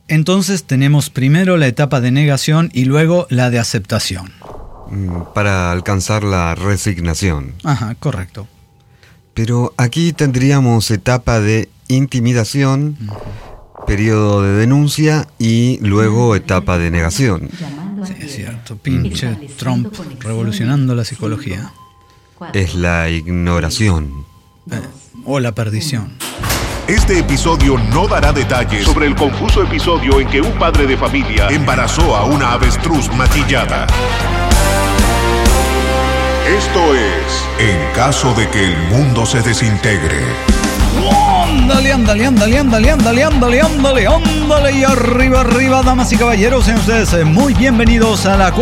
Entonces tenemos primero la etapa de negación y luego la de aceptación. Para alcanzar la resignación. Ajá, correcto. Pero aquí tendríamos etapa de intimidación, periodo de denuncia y luego etapa de negación. Sí, es cierto. Pinche Trump revolucionando la psicología. Es la ignoración. O la perdición. Este episodio no dará detalles sobre el confuso episodio en que un padre de familia embarazó a una avestruz maquillada. Esto es En caso de que el mundo se desintegre. Ándale, ándale, ándale, ándale, ándale, ándale, ándale, ándale. Y arriba, arriba, damas y caballeros, sean ustedes muy bienvenidos a la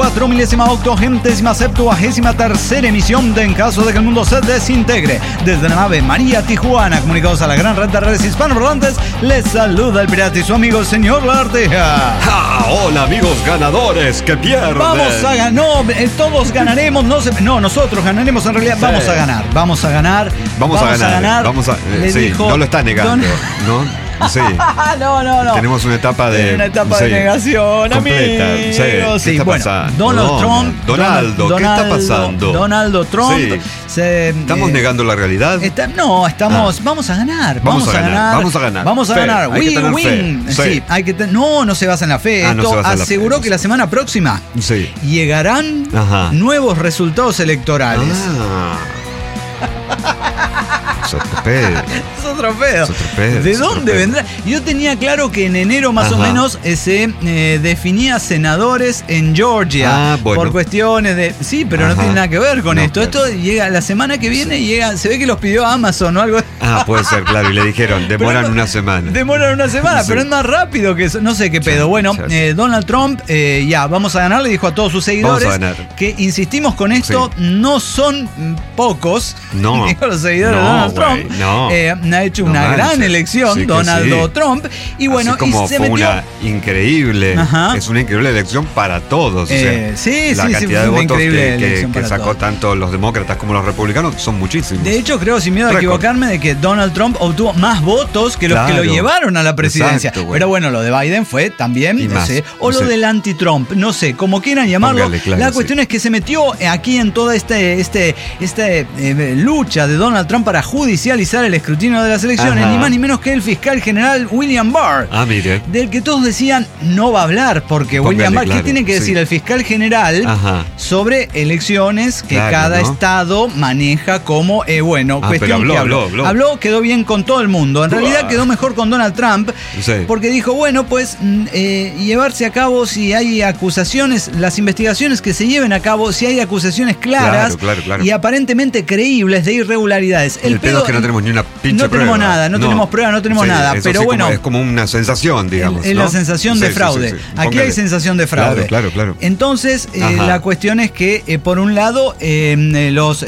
4.080.073ª emisión de En caso de que el mundo se desintegre. Desde la nave María Tijuana, comunicados a la gran red de redes hispanoparlantes, les saluda el pirata y su amigo el señor Larteja. Hola amigos ganadores que pierden. Vamos a ganar, todos ganaremos, nosotros ganaremos en realidad, sí. Vamos a ganar. Vamos a ganar. Le sí, dijo, no lo está negando, ¿no? Sí. No. Tenemos una etapa de... Una etapa de negación, completa. Amigos. Sí. ¿Qué está pasando? Donaldo, ¿qué está pasando? Donaldo Trump. Sí. ¿Estamos negando la realidad? Vamos a ganar. Vamos a ganar. We win. Sí, no se basa en la fe. Esto aseguró que la semana próxima llegarán nuevos resultados electorales. Es otro pedo. ¿De dónde vendrá? Yo tenía claro que en enero más o menos se definía senadores en Georgia. Por cuestiones de... Sí, pero no tiene nada que ver con esto. Claro. Esto llega la semana que viene, se ve que los pidió Amazon o algo. Puede ser, claro. Y le dijeron, demoran una semana. Pero es más rápido que eso. No sé qué pedo. Bueno, Donald Trump, vamos a ganar, le dijo a todos sus seguidores que insistimos con esto, no son pocos. No. Dijo los seguidores de Donald Trump. Ha hecho una gran elección, Donaldo Trump. Y bueno, así como se fue metió... es una increíble elección para todos. La cantidad de votos que sacó tanto los demócratas como los republicanos son muchísimos. De hecho, creo, sin miedo a equivocarme, de que Donald Trump obtuvo más votos que los que lo llevaron a la presidencia. Exacto, Pero bueno, lo de Biden fue también, lo del anti-Trump, no sé, como quieran llamarlo. La cuestión es que se metió aquí en toda esta lucha de Donald Trump para judicializar el escrutinio de las elecciones, ni más ni menos que el fiscal general William Barr, del que todos decían no va a hablar, porque William Barr, ¿qué tiene que decir el fiscal general sobre elecciones que cada estado maneja como, cuestión pero que habló, quedó bien con todo el mundo, en realidad quedó mejor con Donald Trump, porque dijo, llevarse a cabo, si hay acusaciones, las investigaciones que se lleven a cabo, si hay acusaciones claras y aparentemente creíbles de irregularidades. El pedo es que no tenemos ni una pinche prueba. No tenemos prueba, no tenemos nada. Pero bueno, es como una sensación, digamos. Es la sensación de fraude. Aquí hay sensación de fraude. Claro. Entonces, la cuestión es que, por un lado, los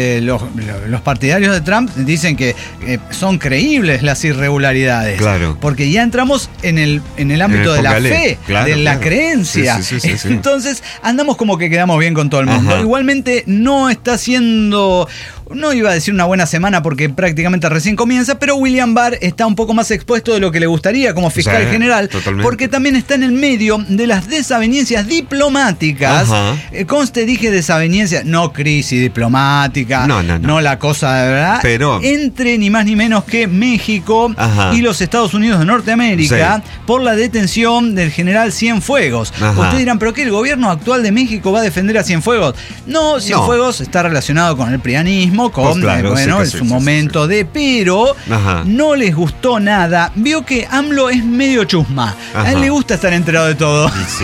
partidarios de Trump dicen que son creíbles las irregularidades. Claro. Porque ya entramos en el ámbito de la fe, de la creencia. Sí. Entonces, andamos como que quedamos bien con todo el mundo. Igualmente, no está siendo... No iba a decir una buena semana porque prácticamente recién comienza, pero William Barr está un poco más expuesto de lo que le gustaría como fiscal general, porque también está en el medio de las desavenencias diplomáticas. Conste, dije desavenencias, no crisis diplomática, no la cosa de verdad, pero entre ni más ni menos que México y los Estados Unidos de Norteamérica por la detención del general Cienfuegos. Ustedes dirán, ¿pero qué? ¿El gobierno actual de México va a defender a Cienfuegos? No, Cienfuegos está relacionado con el prianismo, en su momento pero no les gustó nada. Vio que AMLO es medio chusma. A él le gusta estar enterado de todo. Sí.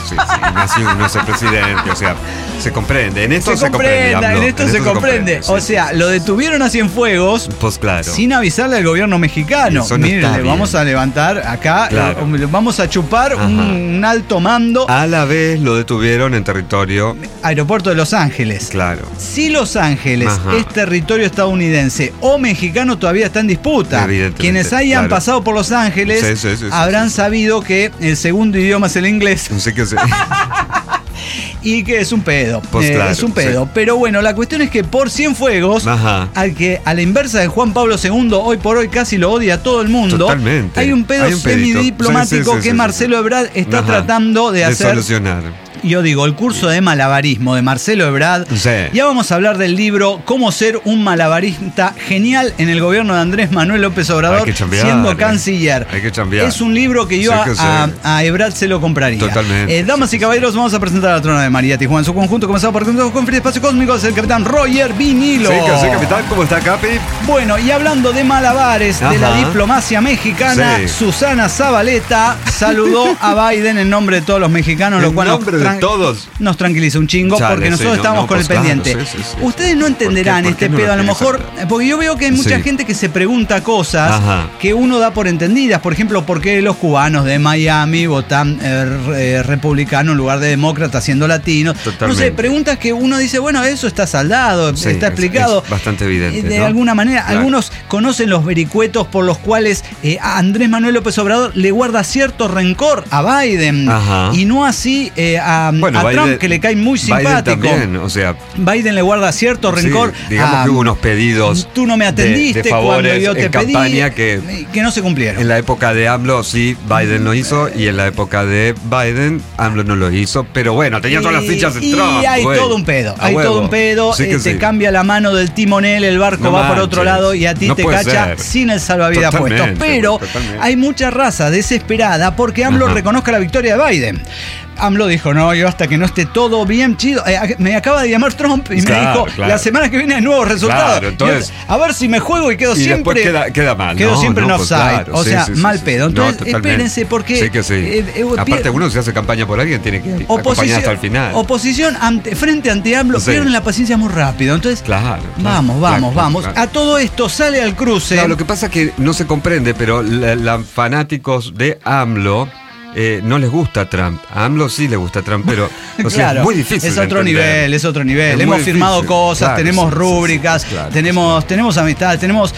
Nació no es el presidente, o sea, se comprende. En esto se comprende. O sea, lo detuvieron a Cienfuegos sin avisarle al gobierno mexicano. Miren, le vamos a levantar acá, vamos a chupar un alto mando. A la vez lo detuvieron en territorio... Aeropuerto de Los Ángeles. Claro. Si Los Ángeles es territorio estadounidense o mexicano, todavía está en disputa. Quienes hayan pasado por Los Ángeles habrán sabido que el segundo idioma es el inglés. y que es un pedo. Pues claro, es un pedo. Sí. Pero bueno, la cuestión es que por Cienfuegos, al que a la inversa de Juan Pablo II, hoy por hoy casi lo odia todo el mundo. Totalmente. Hay un pedo semidiplomático que Marcelo Ebrard está tratando de hacer. Solucionar. Yo digo, el curso de malabarismo de Marcelo Ebrard. Sí. Ya vamos a hablar del libro Cómo ser un malabarista genial en el gobierno de Andrés Manuel López Obrador, siendo canciller. Hay que chambear. Es un libro que yo a Ebrard se lo compraría. Totalmente. Damas y caballeros, vamos a presentar a la trona de María Tijuana en su conjunto, comenzado por con Free Espacio Cósmico, es el capitán Roger Vinilo. Sí, capitán, ¿cómo está, Capi? Bueno, y hablando de malabares, de la diplomacia mexicana, Susana Zabaleta saludó a Biden en nombre de todos los mexicanos, lo cual de todos. Nos tranquiliza un chingo porque nosotros estábamos con el pendiente. Ustedes no entenderán este pedo, a lo mejor, porque yo veo que hay mucha gente que se pregunta cosas que uno da por entendidas. Por ejemplo, ¿por qué los cubanos de Miami votan republicano en lugar de demócrata siendo latinos? No sé, preguntas que uno dice, bueno, eso está saldado, está explicado. Es bastante evidente. De alguna manera, algunos conocen los vericuetos por los cuales a Andrés Manuel López Obrador le guarda cierto rencor a Biden y no así a Trump, que le cae muy simpático. Biden también, o sea, Biden le guarda cierto rencor. Digamos que hubo unos pedidos. Tú no me atendiste de favores cuando yo te pedí. Campaña que no se cumplieron. En la época de AMLO sí, Biden lo hizo, y en la época de Biden, AMLO no lo hizo. Pero bueno, tenía todas las fichas en Trump. Y hay todo un pedo. Todo un pedo. Te cambia la mano del timonel, el barco va por otro lado y a ti te cacha sin el salvavidas puesto. Pero hay mucha raza desesperada porque AMLO reconozca la victoria de Biden. AMLO dijo, no, yo hasta que no esté todo bien chido. Me acaba de llamar Trump y me dijo, la semana que viene hay nuevos resultados. Claro, entonces, a ver si me juego y quedo siempre. Queda mal. Quedo siempre en offside. O sea, mal pedo. Entonces, espérense, porque. Aparte, uno si hace campaña por alguien tiene que acompañar hasta el final. Oposición frente ante AMLO, pierden la paciencia muy rápido. Entonces, vamos. A todo esto sale al cruce. Claro, lo que pasa es que no se comprende, pero los fanáticos de AMLO. No les gusta Trump. A AMLO sí le gusta Trump, pero es muy difícil. Es otro nivel. Hemos firmado cosas, tenemos rúbricas, tenemos amistad, tenemos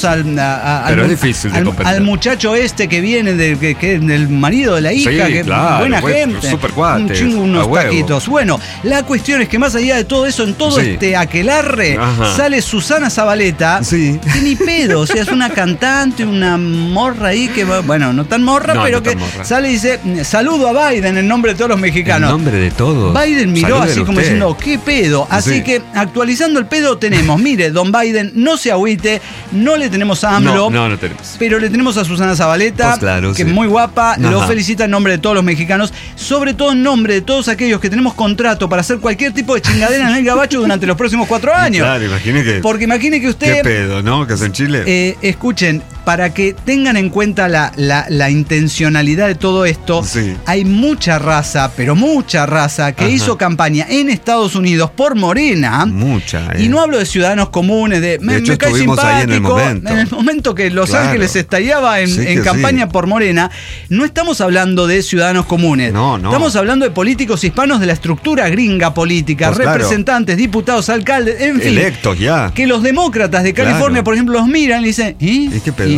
al muchacho este que viene del marido de la hija, que buena gente, super cuate, unos taquitos. Bueno, la cuestión es que más allá de todo eso, en todo este aquelarre, sale Susana Zabaleta, que ni pedo, o sea, es una cantante, una morra ahí que, bueno, no tan morra, pero que sale y dice, saludo a Biden en nombre de todos los mexicanos. En nombre de todos. Biden miró así como diciendo, ¿qué pedo? Así que, actualizando el pedo, tenemos, mire, don Biden, no se agüite, no le tenemos a AMLO. No tenemos. Pero le tenemos a Susana Zabaleta, que es muy guapa, lo felicita en nombre de todos los mexicanos, sobre todo en nombre de todos aquellos que tenemos contrato para hacer cualquier tipo de chingadera en el gabacho durante los próximos 4 años. Claro, porque imagine que usted... ¿Qué pedo, no? ¿Que hace en Chile? Escuchen, para que tengan en cuenta la intencionalidad de todo esto, hay mucha raza, pero mucha raza que hizo campaña en Estados Unidos por Morena. Mucha. Y no hablo de ciudadanos comunes, de hecho, me cae simpático. Ahí en el momento que Los Ángeles estallaba en campaña por Morena, no estamos hablando de ciudadanos comunes. No. Estamos hablando de políticos hispanos de la estructura gringa política, representantes, diputados, alcaldes, en fin. Electos ya. Que los demócratas de California, por ejemplo, los miran y dicen, ¿y qué pedo?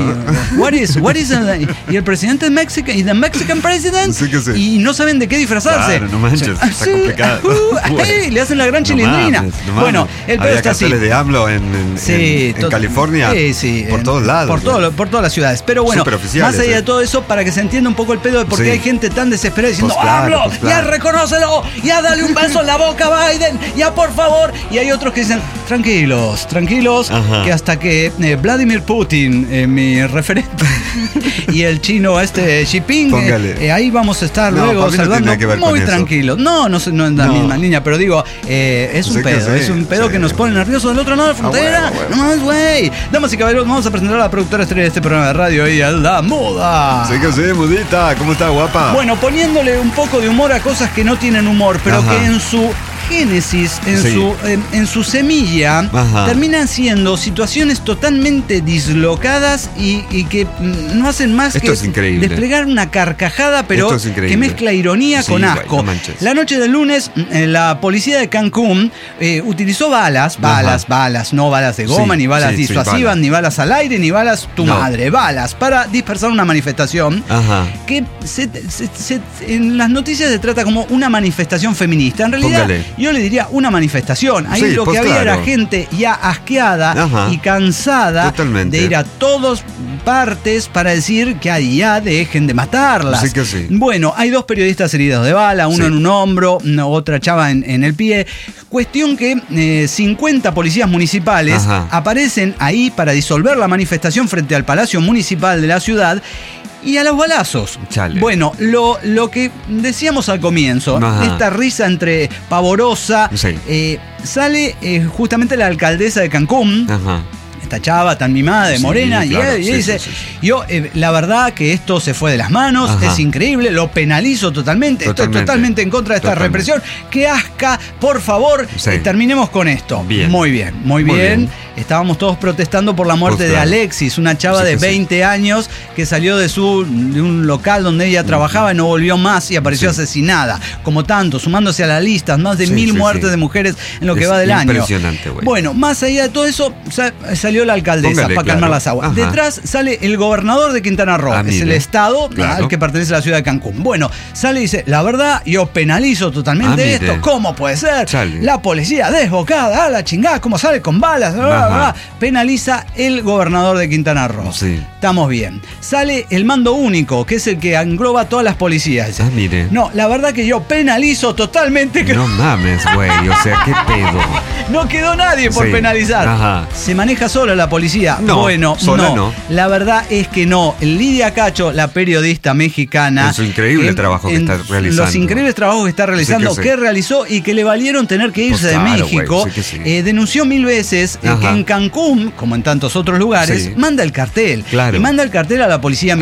Y el presidente y the Mexican president, y no saben de qué disfrazarse. Claro, no manches, está complicado. Le hacen la gran chilindrina. Bueno, el pedo está así. De AMLO en California, por todos lados. Por todas las ciudades. Pero bueno, más allá de todo eso, para que se entienda un poco el pedo de por qué hay gente tan desesperada diciendo, AMLO, ya reconócelo, ya dale un beso en la boca a Biden, ya por favor. Y hay otros que dicen, tranquilos, que hasta que Vladimir Putin, mi referente, y el chino Xi Jinping, ahí vamos a estar luego saludando muy tranquilos. No es la misma línea, pero digo, es un pedo que nos pone nerviosos del otro lado de la frontera. No más, güey. Damas y caballeros, vamos a presentar a la productora estrella de este programa de radio, ella es la Muda. Mudita, ¿cómo está, guapa? Bueno, poniéndole un poco de humor a cosas que no tienen humor, pero que en su génesis, en su semilla, terminan siendo situaciones totalmente dislocadas y que no hacen más que desplegar una carcajada, pero que mezcla ironía con asco. Bueno, no la noche del lunes, la policía de Cancún utilizó balas, no balas de goma, ni balas disuasivas, ni balas al aire, ni balas madre, balas para dispersar una manifestación que en las noticias se trata como una manifestación feminista. En realidad, yo le diría una manifestación. Ahí lo que había era gente ya asqueada y cansada de ir a todas partes para decir que ya dejen de matarlas. Bueno, hay 2 periodistas heridos de bala, uno en un hombro, otra chava en el pie. Cuestión que 50 policías municipales aparecen ahí para disolver la manifestación frente al Palacio Municipal de la ciudad. Y a los balazos. Chale. Bueno, lo que decíamos al comienzo, esta risa entre pavorosa, sale justamente la alcaldesa de Cancún. Esta chava tan mimada de morena, y dice, yo la verdad que esto se fue de las manos, es increíble, lo penalizo totalmente, estoy totalmente en contra de esta represión, qué asca, por favor, terminemos con esto. Muy bien. Estábamos todos protestando por la muerte de Alexis, una chava de 20 años que salió de un local donde ella trabajaba y no volvió más y apareció asesinada. Como tanto, sumándose a la lista, más de 1000 muertes de mujeres en lo que va del año. Impresionante, güey. Bueno, más allá de todo eso, salió la alcaldesa para calmar las aguas. Detrás sale el gobernador de Quintana Roo, es el estado al que pertenece la ciudad de Cancún. Bueno, sale y dice, la verdad, yo penalizo totalmente esto. ¿Cómo puede ser? La policía desbocada, la chingada, ¿cómo sale con balas? Penaliza el gobernador de Quintana Roo. Estamos bien. Sale el mando único, que es el que engloba todas las policías. No, la verdad que yo penalizo totalmente. No mames, güey. O sea, qué pedo. No quedó nadie por penalizar. Se maneja solo la policía. Bueno, no. La verdad es que no. Lidia Cacho, la periodista mexicana. Es un increíble trabajo que está realizando. Los increíbles trabajos que está realizando, que realizó y que le valieron tener que irse de México. Denunció 1000 veces que en Cancún, como en tantos otros lugares, manda el cartel. Y manda el cartel a la policía.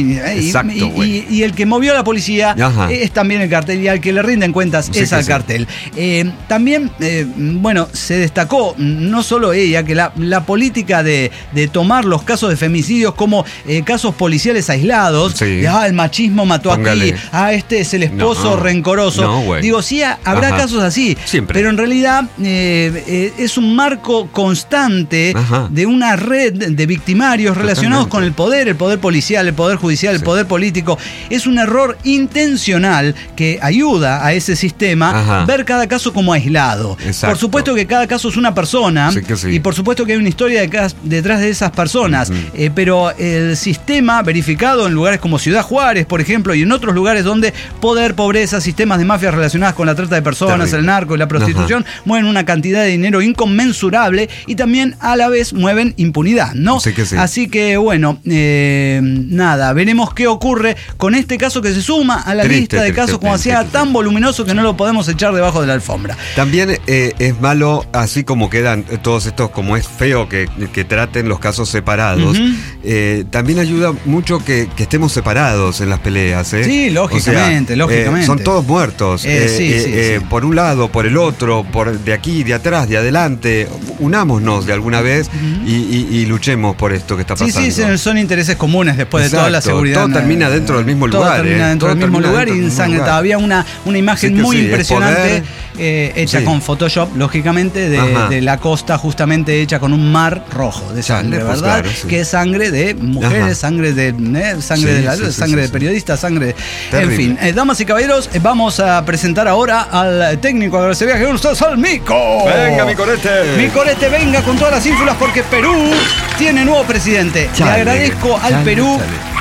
Y el que movió a la policía es también el cartel. Y al que le rinden cuentas es al cartel. También, se destacó, no solo ella, que la política de tomar los casos de femicidios como casos policiales aislados. El machismo mató aquí. Este es el esposo rencoroso. Digo, sí, habrá casos así. Pero en realidad es un marco constante de una red de victimarios relacionados con el poder policial, el poder judicial, el poder político. Es un error intencional que ayuda a ese sistema ver cada caso como aislado. Por supuesto que cada caso es una persona y por supuesto que hay una historia detrás de esas personas, pero el sistema verificado en lugares como Ciudad Juárez, por ejemplo, y en otros lugares donde poder, pobreza, sistemas de mafias relacionadas con la trata de personas, el narco y la prostitución mueven una cantidad de dinero inconmensurable y también a la vez mueven impunidad, ¿no? Así que bueno, nada, veremos qué ocurre con este caso que se suma a la lista de casos como sea tan voluminoso que no lo podemos echar debajo de la alfombra. También es malo, así como quedan todos estos, como es feo que traten los casos separados, también ayuda mucho que estemos separados en las peleas. Sí, lógicamente, lógicamente. Son todos muertos. Por un lado, por el otro, de aquí, de atrás, de adelante. Unámonos de alguna vez y luchemos por esto que está pasando. Sí, son intereses comunes después de toda la seguridad. Todo termina dentro del mismo lugar. Todo termina dentro del mismo lugar y ensangrentada. Había una imagen muy impresionante hecha con Photoshop, lógicamente, de la costa justamente hecha con un mar rojo de sangre, ¿verdad? Que es sangre de mujeres, sangre de periodistas, sangre. En fin, damas y caballeros, vamos a presentar ahora al técnico de ese viaje. ¡Ustedes al Mico! ¡Venga, mi corete! Mi corete, venga con todas las ínfulas porque Perú tiene nuevo presidente. Le agradezco al Perú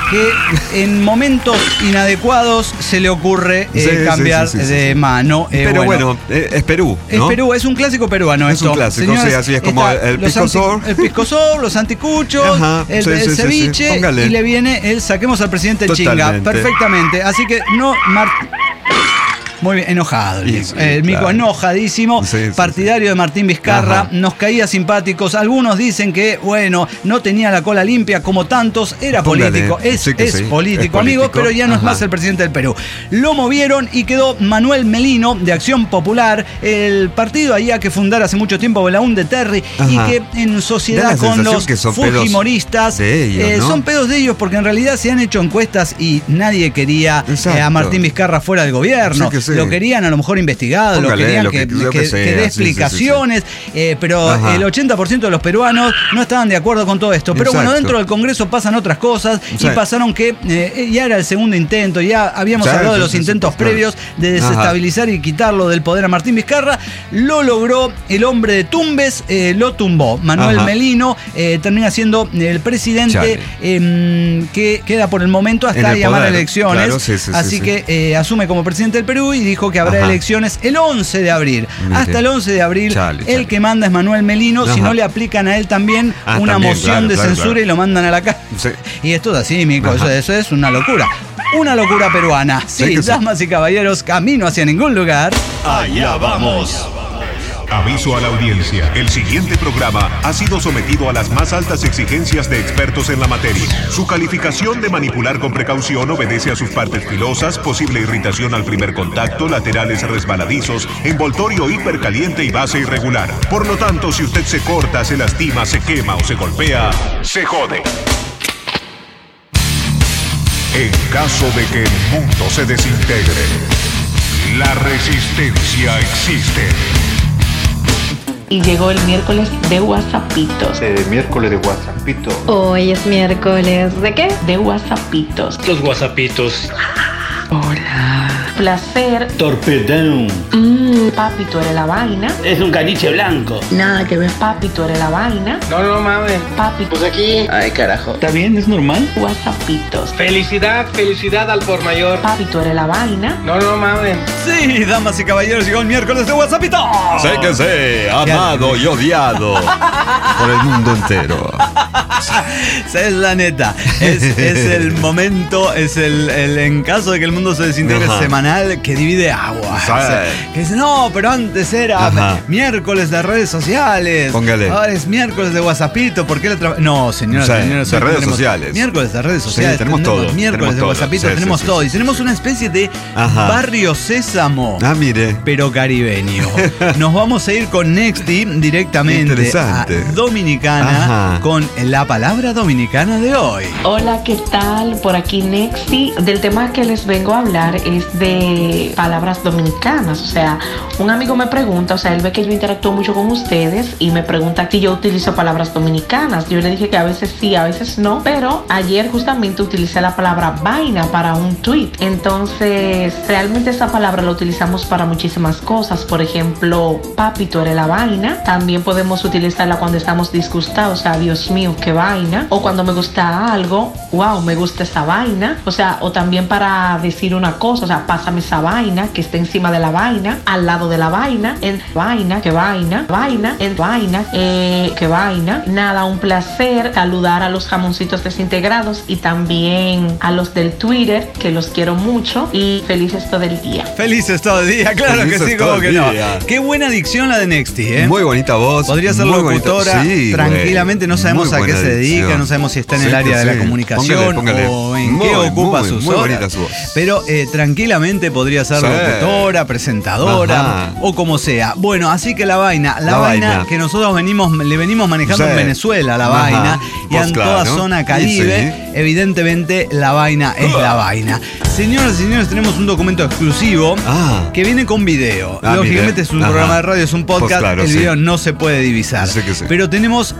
que en momentos inadecuados se le ocurre cambiar de mano. Pero bueno, es Perú, ¿no? Es Perú, es un clásico peruano esto. Es un clásico, señores, así es como el pisco sour. El pisco sour, los anticuchos, el ceviche, y le viene el saquemos al presidente chinga. Perfectamente, así que no... Muy bien, enojado. El Mico enojadísimo, partidario de Martín Vizcarra, nos caía simpáticos. Algunos dicen que, bueno, no tenía la cola limpia como tantos, era político. Es político, amigo, pero ya no es más el presidente del Perú. Lo movieron y quedó Manuel Melino, de Acción Popular, el partido allá que fundara hace mucho tiempo Belaúnde Terry, y que en sociedad con los fujimoristas, ¿no? Son pedos de ellos, porque en realidad se han hecho encuestas y nadie quería a Martín Vizcarra fuera del gobierno. Lo querían a lo mejor investigado, lo querían que dé explicaciones, pero el 80% de los peruanos no estaban de acuerdo con todo esto. Pero bueno, dentro del Congreso pasan otras cosas y pasaron que ya era el segundo intento, ya habíamos hablado de los intentos previos de desestabilizar y quitarlo del poder a Martín Vizcarra. Lo logró el hombre de Tumbes, lo tumbó. Manuel Melino termina siendo el presidente que queda por el momento hasta llamar a elecciones. Claro, así que asume como presidente del Perú y dijo que habrá elecciones el 11 de abril. Mire. Hasta el 11 de abril el que manda es Manuel Melino. Si no le aplican a él también una moción de censura y lo mandan a la cárcel. Y esto es así, Mico, eso es una locura. Una locura peruana. Sí, damas y caballeros, camino hacia ningún lugar. Allá vamos. Aviso a la audiencia, el siguiente programa ha sido sometido a las más altas exigencias de expertos en la materia. Su calificación de manipular con precaución obedece a sus partes filosas, posible irritación al primer contacto, laterales resbaladizos, envoltorio hipercaliente y base irregular. Por lo tanto, si usted se corta, se lastima, se quema o se golpea, se jode. En caso de que el mundo se desintegre, la resistencia existe. Y llegó el miércoles de WhatsAppitos. Miércoles de WhatsAppito. Hoy es miércoles. ¿De qué? De WhatsAppitos. Los WhatsAppitos. Hola. Placer. Torpedón. Papi, tú eres la vaina. Es un caniche blanco. Nada que ver. Papi, tú eres la vaina. No mames. Papi. Pues aquí. Ay, carajo. ¿Está bien? ¿Es normal? WhatsAppitos. Felicidad al por mayor. Papi, tú eres la vaina. No mames. Sí, damas y caballeros, llegó el miércoles de WhatsAppito. Sé que sé, amado y odiado por el mundo entero. Es la neta. Es el momento, es el en caso de que el mundo se desintegre semanal que divide agua. Que dice, no, pero antes era miércoles de redes sociales. Póngale. Ahora es miércoles de WhatsAppito. ¿Por qué no, señoras y señores? De redes sociales. Miércoles de redes sociales. Tenemos todo. Miércoles de WhatsAppito, tenemos todo. Y tenemos una especie de Barrio Sésamo. Mire. Pero caribeño. Nos vamos a ir con Nexti directamente a Dominicana con la palabra dominicana de hoy. Hola, ¿qué tal? Por aquí Nexti. Del tema que les vengo a hablar es de palabras dominicanas. O sea, un amigo me pregunta, o sea, él ve que yo interactúo mucho con ustedes y me pregunta si yo utilizo palabras dominicanas. Yo le dije que a veces sí, a veces no, pero ayer justamente utilicé la palabra vaina para un tweet. Entonces, realmente esa palabra la utilizamos para muchísimas cosas. Por ejemplo, papi, tú eres la vaina. También podemos utilizarla cuando estamos disgustados, o sea, Dios mío, qué vaina. O cuando me gusta algo, wow, me gusta esa vaina. O sea, o también para decir una cosa, o sea, pásame esa vaina que está encima de la vaina, al lado de la vaina, en vaina, que vaina, vaina, en vaina, que vaina. Nada, un placer saludar a los jamoncitos desintegrados y también a los del Twitter, que los quiero mucho y felices todo el día. Felices todo el día, claro felices que sí, como que no. Qué buena dicción la de Nexti, ¿eh? Muy bonita voz. Podría ser locutora tranquilamente, no sabemos a qué se dedica, no sabemos si está en el área de la comunicación o en qué ocupa sus horas. Pero tranquilamente podría ser locutora, presentadora o como sea. Bueno, así que la vaina que nosotros le venimos manejando en Venezuela, la vaina, y en toda zona Caribe, evidentemente la vaina es la vaina. Señoras y señores, tenemos un documento exclusivo que viene con video. Lógicamente es un programa de radio, es un podcast, claro, el video no se puede divisar. Pero tenemos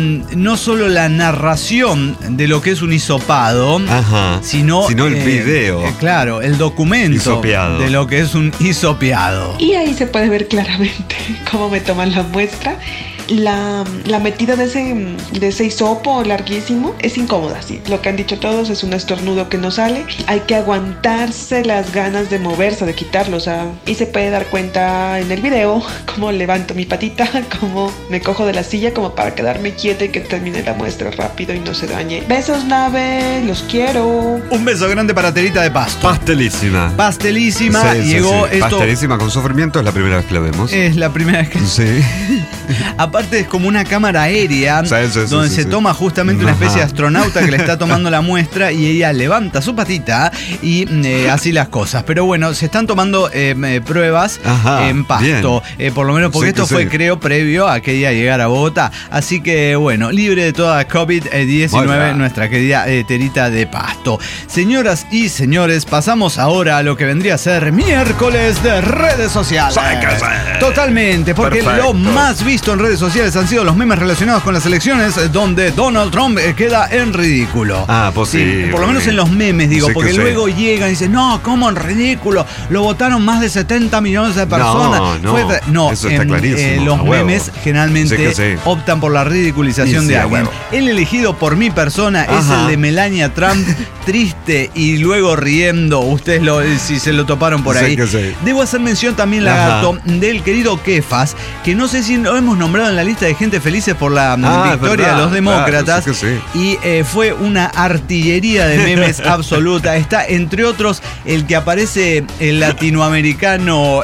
no solo la narración de lo que es un hisopado, sino el video. Claro, el documento hisopeado de lo que es un hisopeado. Y ahí se puede ver claramente cómo me toman la muestra. la metida de ese hisopo larguísimo es incómoda, sí. Lo que han dicho todos es un estornudo que no sale. Hay que aguantarse las ganas de moverse, de quitarlo, o sea, y se puede dar cuenta en el video cómo levanto mi patita, cómo me cojo de la silla como para quedarme quieta y que termine la muestra rápido y no se dañe. Besos, nave, los quiero. Un beso grande para Terita de Pasto. Pastelísima. Pastelísima. Sí, llegó sí. esto. Pastelísima con sufrimiento, es la primera vez que lo vemos. Es la primera vez que. Sí. Aparte es como una cámara aérea donde se toma justamente una especie de astronauta que le está tomando la muestra y ella levanta su patita y así las cosas. Pero bueno, se están tomando pruebas en Pasto. Por lo menos porque esto fue, creo, previo a que ella llegara a Bogotá. Así que bueno, libre de toda COVID-19, nuestra querida Terita de Pasto. Señoras y señores, pasamos ahora a lo que vendría a ser miércoles de redes sociales. Totalmente, porque lo más visto en redes sociales han sido los memes relacionados con las elecciones donde Donald Trump queda en ridículo. Pues sí. Por lo menos en los memes, digo, porque luego llegan y dicen, no, ¿cómo en ridículo? Lo votaron más de 70 millones de personas. No, eso está clarísimo. Los memes generalmente optan por la ridiculización de alguien. El elegido por mi persona es el de Melania Trump, triste y luego riendo. Ustedes si se lo toparon por ahí. Debo hacer mención también, Lagarto, del querido Kefas, que no sé si lo hemos nombrado en la lista de gente felices por la victoria de los demócratas. Y fue una artillería de memes absoluta. Está, entre otros, el que aparece el latinoamericano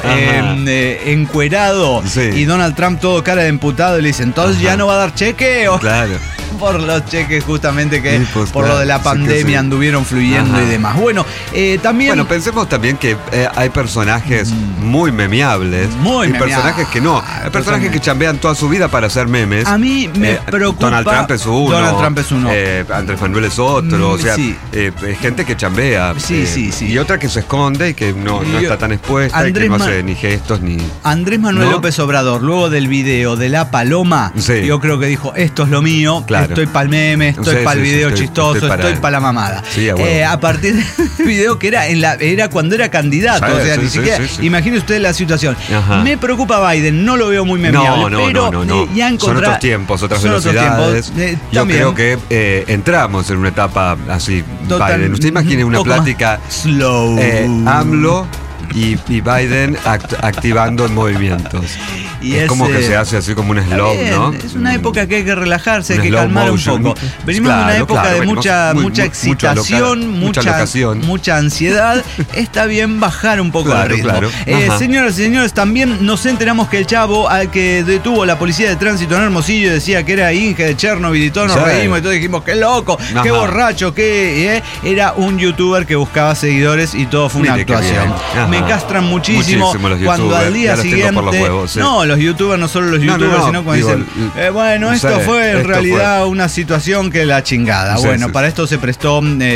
encuerado y Donald Trump todo cara de emputado y le dice, entonces ya no va a dar cheque. Claro. Por los cheques justamente que por lo de la pandemia anduvieron fluyendo y demás. Bueno, también... Bueno, pensemos también que hay personajes muy memeables y personajes que no. Hay personajes que chambean toda su vida para hacer memes. A mí me preocupa... Donald Trump es uno. Andrés Manuel es otro. O sea, gente que chambea. Y otra que se esconde y que no está tan expuesta y que no hace ni gestos ni... Andrés Manuel López Obrador, luego del video de la paloma, yo creo que dijo, esto es lo mío. Estoy para el meme, estoy para el video chistoso, estoy para la mamada. A partir del video que era cuando era candidato, o sea, ni siquiera. Imagine usted la situación. Me preocupa Biden, no lo veo muy memeable, pero ya son otros tiempos, otras velocidades. Yo creo que entramos en una etapa así. Biden, usted imagine una plática slow. AMLO y Biden activando movimientos. Y es como que se hace así como un slow, ¿no? Es una época que hay que relajarse, hay que calmar un poco. Venimos de una época de mucha excitación, mucha ansiedad. Está bien bajar un poco el ritmo. Señoras y señores, también nos enteramos que el chavo al que detuvo la policía de tránsito en Hermosillo decía que era Inge de Chernobyl y todos nos reímos y todos dijimos, qué loco, qué borracho, era un youtuber que buscaba seguidores y todo fue una actuación. Me castran muchísimo cuando al día siguiente... los youtubers, no solo los youtubers, sino cuando dicen, bueno, esto fue en realidad una situación que la chingada. Para esto se prestó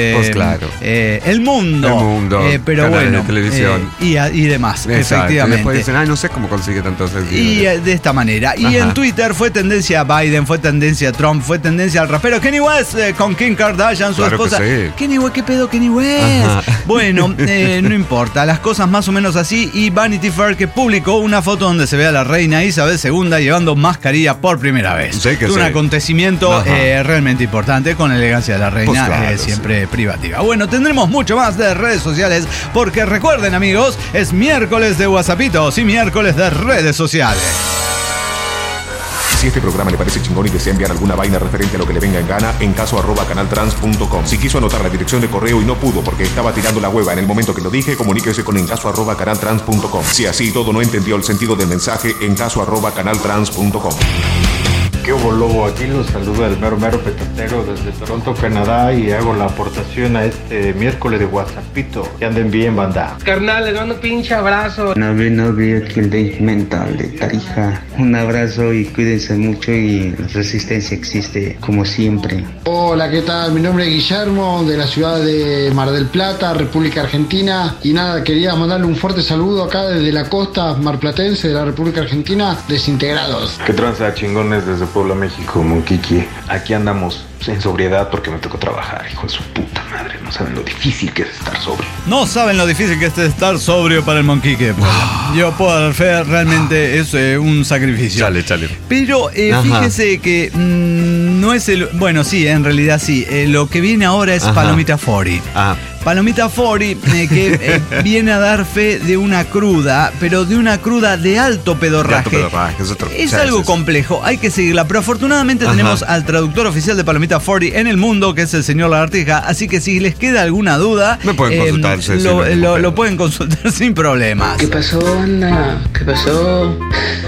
el mundo. Pero bueno, de televisión. Y demás, efectivamente. Y después dicen, no sé cómo consigue tantos seguidores. Y de esta manera. Y en Twitter fue tendencia a Biden, fue tendencia a Trump, fue tendencia al rapero Kanye West con Kim Kardashian, su esposa. Kanye West, ¿qué pedo Kanye West? Bueno, no importa, las cosas más o menos así. Y Vanity Fair, que publicó una foto donde se ve a la reina Isabel II llevando mascarilla por primera vez. Un acontecimiento realmente importante, con elegancia de la reina, siempre privativa. Bueno, tendremos mucho más de redes sociales, porque recuerden, amigos, es miércoles de WhatsAppitos y miércoles de redes sociales. Si este programa le parece chingón y desea enviar alguna vaina referente a lo que le venga en gana, en caso @canaltrans.com. Si quiso anotar la dirección de correo y no pudo porque estaba tirando la hueva en el momento que lo dije, comuníquese con encaso@canaltrans.com. Si así todo no entendió el sentido del mensaje, en caso@canaltrans.com. ¿Qué hubo, Lobo? Aquí los saluda el mero petatero desde Toronto, Canadá, y hago la aportación a este miércoles de WhatsAppito. Que anden bien, banda. Carnal, les mando un pinche abrazo. No veo aquí el Dave Mental de Tarija. Un abrazo y cuídense mucho, y la resistencia existe como siempre. Hola, ¿qué tal? Mi nombre es Guillermo, de la ciudad de Mar del Plata, República Argentina. Y nada, quería mandarle un fuerte saludo acá desde la costa marplatense de la República Argentina, desintegrados. ¿Qué tranza, chingones, desde Puebla, México, Monquiqui? Aquí andamos en sobriedad porque me tocó trabajar, hijo de su puta madre. No saben lo difícil que es estar sobrio. No saben lo difícil que es estar sobrio para el Monquique. Yo puedo dar fe, realmente es un sacrificio. Chale. Pero fíjese que no es el... Bueno, sí, en realidad sí. Lo que viene ahora es Palomita 40. Palomita 40, que viene a dar fe de una cruda, pero de una cruda de alto pedorraje. Es algo complejo, hay que seguirla. Pero afortunadamente tenemos al traductor oficial de Palomita 40 en el mundo, que es el señor Lagartija. Así que si les queda alguna duda, me pueden consultar, lo pueden consultar sin problemas. ¿Qué pasó, Ana? ¿Qué pasó?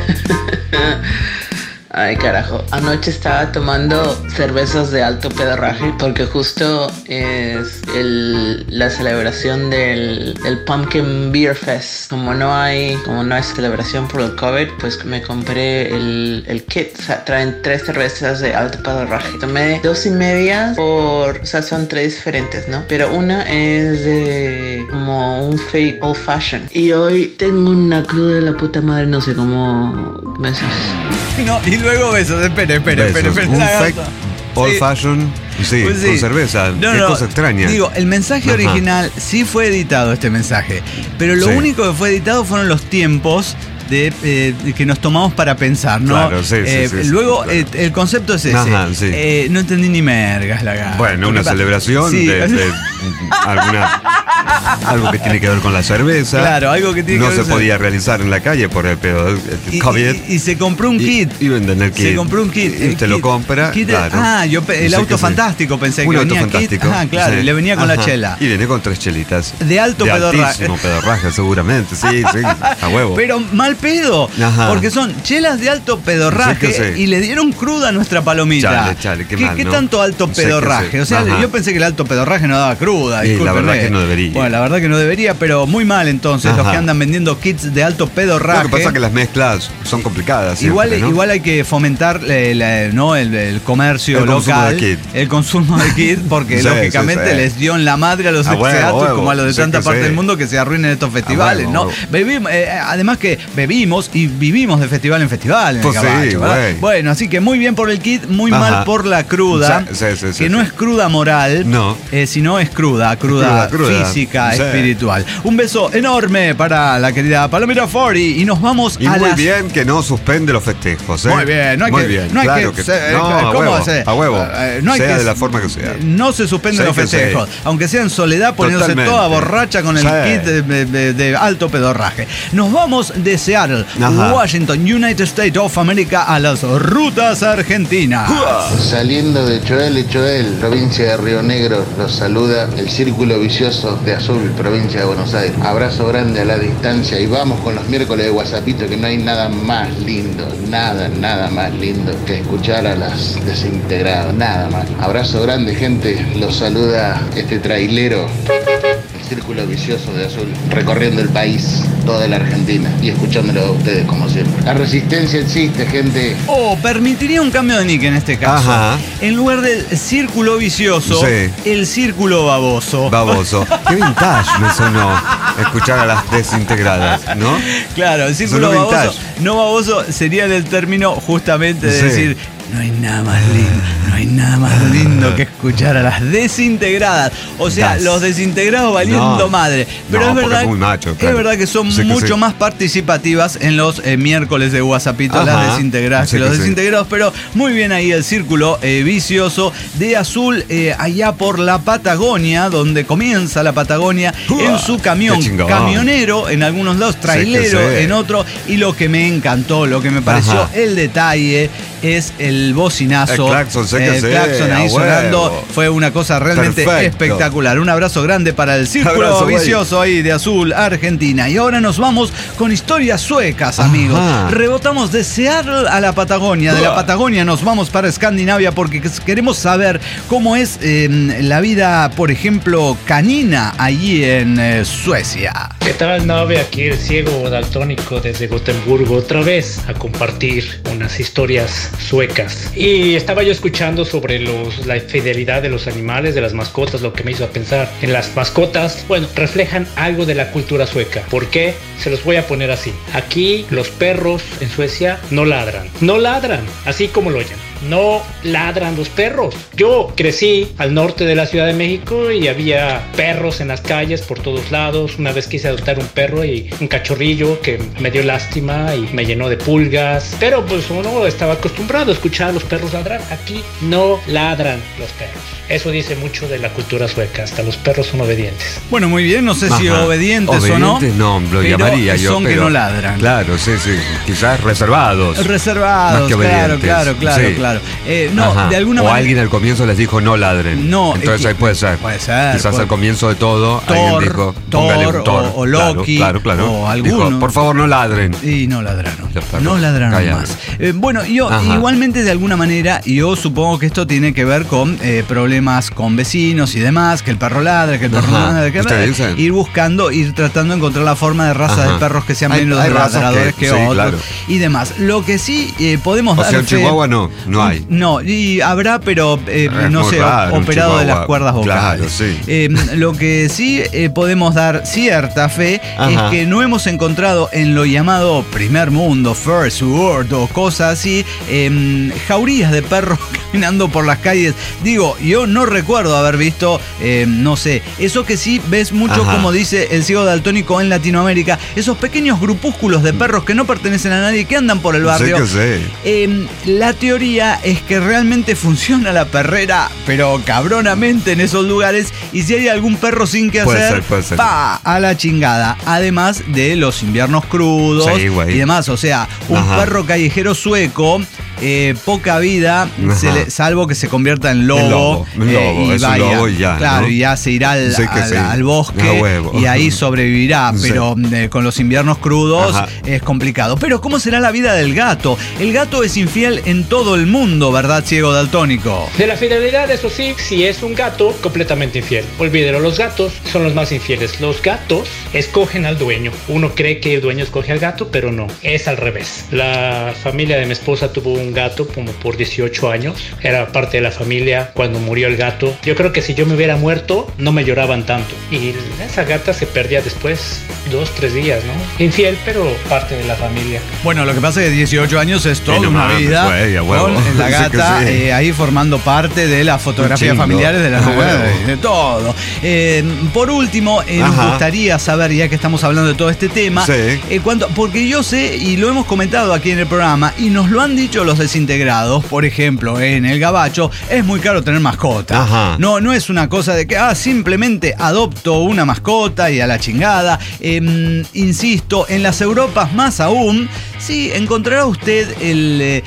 Ay, carajo. Anoche estaba tomando cervezas de alto pedorraje porque justo es la celebración del Pumpkin Beer Fest. Como no hay celebración por el COVID, pues me compré el kit. O sea, traen 3 cervezas de alto pedorraje. Tomé 2.5 o sea, son 3 diferentes, ¿no? Pero una es de como un fake old fashion. Y hoy tengo una cruda de la puta madre, no sé cómo... Besos. No, y luego besos, espere. Un fake old fashion, sí, pues con cerveza. Qué cosa extraña. Digo, el mensaje original sí fue editado, este mensaje, pero lo único que fue editado fueron los tiempos que nos tomamos para pensar, ¿no? Claro, sí. Luego, claro. El concepto es ese. No entendí ni mergas la gana. Bueno, una celebración de algo que tiene que ver con la cerveza. Claro, algo que tiene que ver. No se podía realizar en la calle por el pedo del COVID. Y se compró un kit. Y venden el kit. Se compró un kit. Y te lo compra. Claro. Yo el auto fantástico pensé que venía kit. Claro, y le venía con la chela. Y viene con 3 chelitas. De alto pedorraje. Altísimo pedorraje, seguramente. Sí, a huevo. Pero mal pedo, porque son chelas de alto pedorraje y le dieron cruda a nuestra palomita. Chale, qué mal, ¿Qué ¿no? tanto alto pedorraje? O sea, yo pensé que el alto pedorraje no daba cruda. Y la verdad que no debería. Bueno, la verdad que no debería, pero muy mal entonces los que andan vendiendo kits de alto pedorraje. Lo que pasa es que las mezclas son complicadas. Igual, siempre, ¿no? igual hay que fomentar el comercio local, el consumo de kit, porque lógicamente les dio en la madre a los exeatos, como a los de tanta parte del mundo, que se arruinen estos festivales, ¿no? Además que bebimos y vivimos de festival en festival en el Caballo, ¿verdad? Bueno, así que muy bien por el kit, muy mal por la cruda, que no es cruda moral, sino es cruda física, espiritual. Un beso enorme para la querida Palomita 40 y nos vamos y muy bien que no suspende los festejos, Muy bien, a huevo, no hay sea de la forma que sea. No se suspenden los festejos, aunque sea en soledad, poniéndose toda borracha con el kit de alto pedorraje. Nos vamos de Seattle, Washington, United States of America, a las rutas argentinas. Saliendo de Choel, provincia de Río Negro, los saluda el Círculo Vicioso de Azul, provincia de Buenos Aires. Abrazo grande a la distancia y vamos con los miércoles de WhatsAppito, que no hay nada más lindo, nada más lindo que escuchar a las Desintegrados, nada más. Abrazo grande, gente, los saluda este trailero, el Círculo Vicioso de Azul, recorriendo el país, toda la Argentina y escuchándolo a ustedes como siempre. La resistencia existe, gente. Permitiría un cambio de nick en este caso. En lugar del Círculo Vicioso, el Círculo Baboso. Qué vintage me sonó escuchar a las Desintegradas, ¿no? Claro, el Círculo Baboso, no baboso, sería el término justamente de decir: no hay nada más lindo que escuchar a las Desintegradas. O sea, los desintegrados valiendo madre. Pero es verdad, es muy macho, claro. Es verdad que son mucho más participativas en los miércoles de WhatsAppito, las Desintegradas que los desintegrados. Pero muy bien ahí el Círculo Vicioso de Azul, allá por la Patagonia, donde comienza la Patagonia, en su camión, camionero en algunos lados, trailero en otro. Y lo que me encantó, lo que me pareció el detalle, es el bocinazo. El claxon ahí sonando. Fue una cosa realmente espectacular. Un abrazo grande para el Círculo Vicioso ahí de Azul, Argentina. Y ahora nos vamos con historias suecas, amigos. Rebotamos de Seattle a la Patagonia. De la Patagonia nos vamos para Escandinavia porque queremos saber cómo es la vida, por ejemplo, canina allí en Suecia. ¿Qué tal, nave? Aquí el ciego daltónico desde Gotemburgo, otra vez a compartir unas historias suecas. Y estaba yo escuchando sobre la fidelidad de los animales, de las mascotas, lo que me hizo pensar en las mascotas. Bueno, reflejan algo de la cultura sueca. ¿Por qué? Se los voy a poner así. Aquí los perros en Suecia no ladran, así como lo oyen. no ladran los perros. Yo crecí al norte de la Ciudad de México y había perros en las calles por todos lados. Una vez quise adoptar un perro y un cachorrillo que me dio lástima y me llenó de pulgas, pero pues uno estaba acostumbrado a escuchar a los perros ladrar. Aquí no ladran los perros. Eso dice mucho de la cultura sueca. Hasta los perros son obedientes. Bueno, muy bien. No sé si obedientes o no. No, lo llamaría yo. Son que no ladran. Claro, sí. Quizás reservados. Reservados, más que obedientes. Claro. De alguna manera. O alguien al comienzo les dijo no ladren. No. Entonces ahí puede ser. Quizás al comienzo de todo alguien dijo póngale un Thor. O Loki. Claro. O alguno. Dijo, por favor no ladren. Y no ladraron. No ladraron más. Bueno, igualmente de alguna manera, yo supongo que esto tiene que ver con problemas con vecinos y demás, que el perro ladra, que el perro ladra, ir tratando de encontrar la forma de raza de perros que sean menos ladradores que otros, claro. Y demás. Lo que sí podemos dar en Chihuahua no hay. No, y habrá, pero no sé, operado de las cuerdas vocales. Claro, sí. Lo que sí podemos dar cierta fe es que no hemos encontrado en lo llamado primer mundo, first world o cosas así, jaurías de perros caminando por las calles. Digo, yo no recuerdo haber visto, no sé, eso que sí ves mucho, como dice el ciego daltónico en Latinoamérica, esos pequeños grupúsculos de perros que no pertenecen a nadie, que andan por el barrio. La teoría es que realmente funciona la perrera, pero cabronamente en esos lugares, y si hay algún perro sin que hacer, puede ser. ¡pa! A la chingada. Además de los inviernos crudos y demás. O sea, un perro callejero sueco, poca vida, salvo que se convierta en lobo. Es un lobo y ya. Claro, ¿no? y ya se irá al bosque y ahí sobrevivirá. Pero con los inviernos crudos es complicado. Pero ¿cómo será la vida del gato? El gato es infiel en todo el mundo, ¿verdad, ciego daltónico? De la fidelidad, eso sí, si es un gato, completamente infiel. Olvídelo, los gatos son los más infieles. Los gatos escogen al dueño. Uno cree que el dueño escoge al gato, pero no, es al revés. La familia de mi esposa tuvo un gato como por 18 años. Era parte de la familia cuando murió el gato. Yo creo que si yo me hubiera muerto, no me lloraban tanto. Y esa gata se perdía después 2-3 días, ¿no? Infiel, pero parte de la familia. Bueno, lo que pasa es que 18 años es toda una vida con la gata ahí formando parte de las fotografías familiares de la de todo. Por último, nos gustaría saber, ya que estamos hablando de todo este tema, porque yo sé, y lo hemos comentado aquí en el programa, y nos lo han dicho los desintegrados, por ejemplo, en el Gabacho, es muy caro tener mascota. No es una cosa de que simplemente adopto una mascota y a la chingada. Insisto, en las Europas más aún, sí, encontrará usted el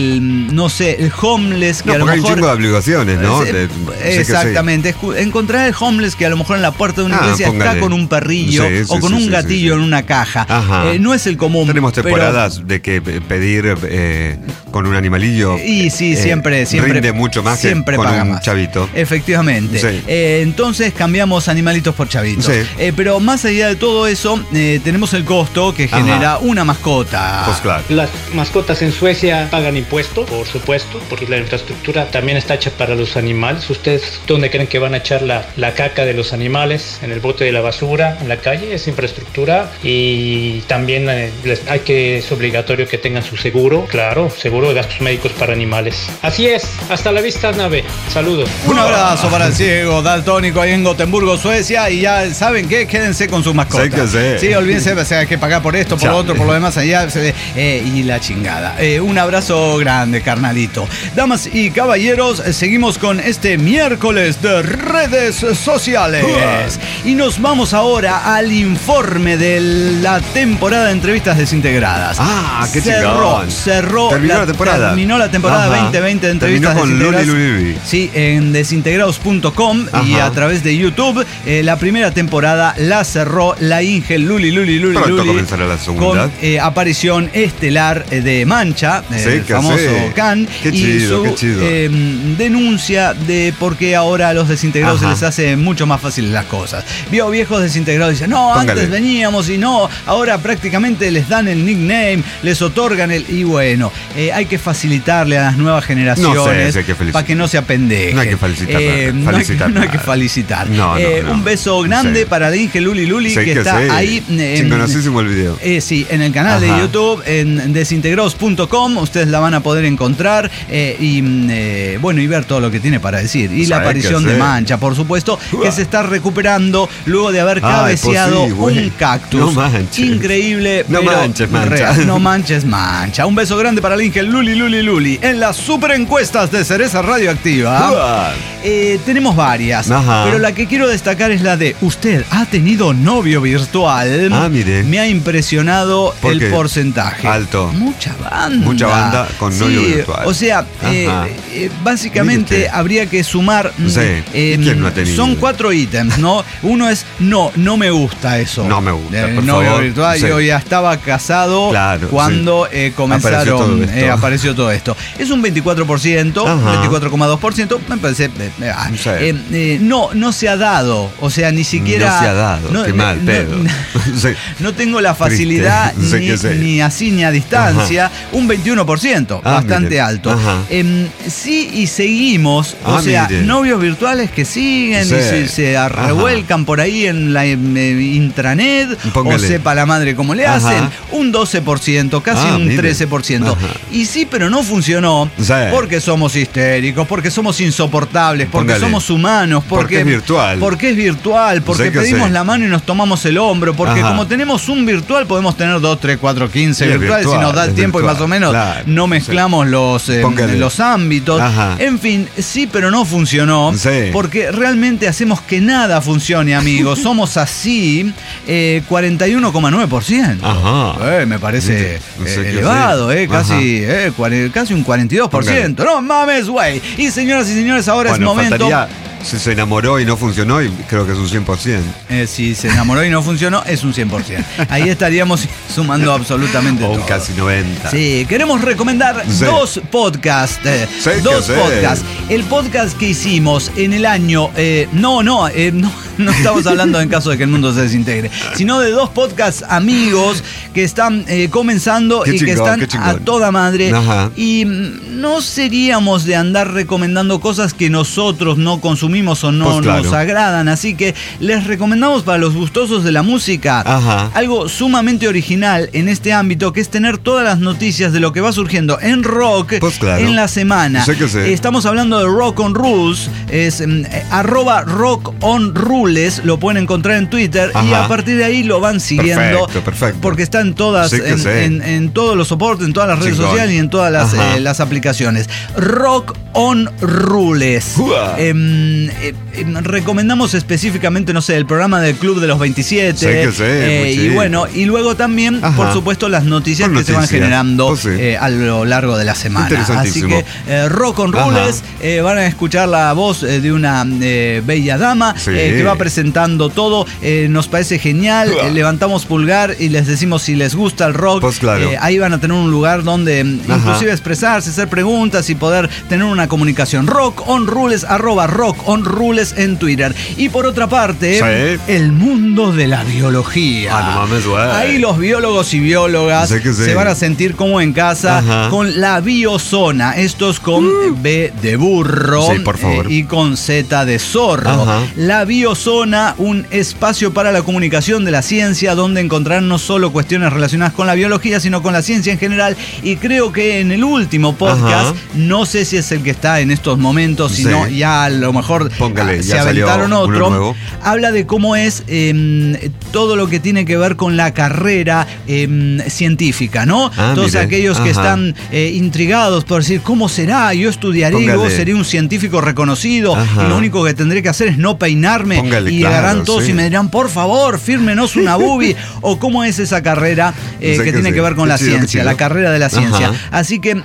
homeless que a lo mejor... hay un chingo de obligaciones, ¿no? Exactamente. Encontrar el homeless que a lo mejor en la puerta de una iglesia está con un perrillo o con un gatillo en una caja. No es el común. Tenemos temporadas de que pedir con un animalillo siempre rinde mucho más siempre que con paga un más. chavito. Efectivamente. Entonces cambiamos animalitos por chavitos. Pero más allá de todo eso, tenemos el costo que genera una mascota. Pues claro. Las mascotas en Suecia pagan impuestos, por supuesto, porque la infraestructura también está hecha para los animales. ¿Ustedes dónde creen que van a echar la caca de los animales? En el bote de la basura, en la calle, es infraestructura. Y también es obligatorio que tengan su seguro, claro, seguro de gastos médicos para animales. Así es, hasta la vista, nave. Saludos. Un abrazo para el ciego daltónico ahí en Gotemburgo, Suecia. Y ya saben qué, quédense con sus mascotas. Sí, olvídense, hay que pagar por esto, por lo otro, por lo demás allá. Y la chingada. Un abrazo grande, carnalito. Damas y caballeros, seguimos con este miércoles de redes sociales. Y nos vamos ahora al informe de la temporada de entrevistas desintegradas. Qué chingón. Terminó la temporada 2020 de entrevistas desintegradas. Sí, en desintegrados.com y a través de YouTube. La primera temporada la cerró la Inge Luli. Pronto comenzará la segunda. Con aparición estelar de Mancha, el famoso Can, qué chido. denuncia de por qué ahora a los desintegrados se les hace mucho más fáciles las cosas. Vio viejos desintegrados y dicen, antes veníamos y ahora prácticamente les dan el nickname, les otorgan y bueno, hay que facilitarle a las nuevas generaciones para que no se apendejen. No hay que felicitar. No hay que felicitar. Un beso grande para la Inge Luli, que está ahí. Chingonosísimo el video. En el canal de YouTube. foto en desintegrados.com, ustedes la van a poder encontrar y ver todo lo que tiene para decir. Y la aparición de Mancha, por supuesto, que se está recuperando luego de haber cabeceado un cactus. No manches. Increíble, no pero manches, Mancha. real. No manches, Mancha. Un beso grande para el Ángel Luli. En las super encuestas de Cereza Radioactiva tenemos varias, pero la que quiero destacar es la de ¿usted ha tenido novio virtual? Mire. Me ha impresionado el porcentaje. Alto. Mucha banda. Mucha banda con novio virtual. O sea, básicamente habría que sumar. ¿Quién no ha tenido? Son 4 ítems, ¿no? Uno es no me gusta eso. No me gusta. Por novio favor. virtual. Yo ya estaba casado cuando comenzaron. Apareció todo esto. Es un 24%, 24,2%. Me parece. No se ha dado. O sea, ni siquiera. No se ha dado. Qué mal pedo. No tengo la facilidad ni así ni a distancia. Un 21%, bastante alto. Sí, y seguimos. O sea, novios virtuales que siguen y se revuelcan por ahí en la intranet. O sepa la madre cómo le hacen. Un 12%, casi un 13%. Y sí, pero no funcionó. Porque somos histéricos, porque somos insoportables, porque somos humanos, porque es virtual. Porque es virtual, porque pedimos la mano y nos tomamos el hombro, porque como tenemos un virtual podemos tener 2, 3, 4, 15 virtuales si nos da el tiempo y más o menos no mezclamos los ámbitos. En fin, sí, pero no funcionó porque realmente hacemos que nada funcione, amigos. Somos así 41,9%. Me parece elevado, casi un 42%. No mames, güey. Y señoras y señores, ahora es momento. Si se enamoró y no funcionó, y creo que es un 100%. Si se enamoró y no funcionó, es un 100%. Ahí estaríamos sumando absolutamente todo. Casi 90. Sí, queremos recomendar dos podcasts. Podcasts. El podcast que hicimos en el año... No estamos hablando en caso de que el mundo se desintegre, sino de 2 podcasts amigos que están comenzando que están a toda madre. Y no seríamos de andar recomendando cosas que nosotros no consumimos o no nos agradan, así que les recomendamos para los gustosos de la música algo sumamente original en este ámbito, que es tener todas las noticias de lo que va surgiendo en rock en la semana. Estamos hablando de Rock on Rules, es @RockOnRules, lo pueden encontrar en Twitter y a partir de ahí lo van siguiendo. Perfecto. Porque está en todas, en todos los soportes, en todas las redes sociales y en todas las aplicaciones. Rock on Rules. Recomendamos específicamente, no sé, el programa del Club de los 27. Y bueno, y luego también, por supuesto, las noticias que se van generando a lo largo de la semana. Así que Rock on Rules, van a escuchar la voz de una bella dama que va presentando todo. Nos parece genial. Levantamos pulgar y les decimos si les gusta el rock. Ahí van a tener un lugar donde inclusive expresarse, hacer preguntas y poder tener una comunicación. Rock on Rules, @RockOnRules en Twitter. Y por otra parte, el mundo de la biología. Ahí los biólogos y biólogas se van a sentir como en casa con la biozona. Estos con B de burro y con Z de zorro. La biozona, un espacio para la comunicación de la ciencia donde encontrarán no solo cuestiones relacionadas con la biología, sino con la ciencia en general. Y creo que en el último podcast, no sé si es el que está en estos momentos, sino ya a lo mejor se aventaron otro, habla de cómo es todo lo que tiene que ver con la carrera científica, ¿no? Todos aquellos que están intrigados por decir, ¿cómo será? Yo estudiaré y luego seré un científico reconocido y lo único que tendré que hacer es no peinarme y llegarán todos y me dirán, por favor, fírmenos una boobie. O cómo es esa carrera que tiene que ver con la ciencia, la carrera de la ciencia. Así que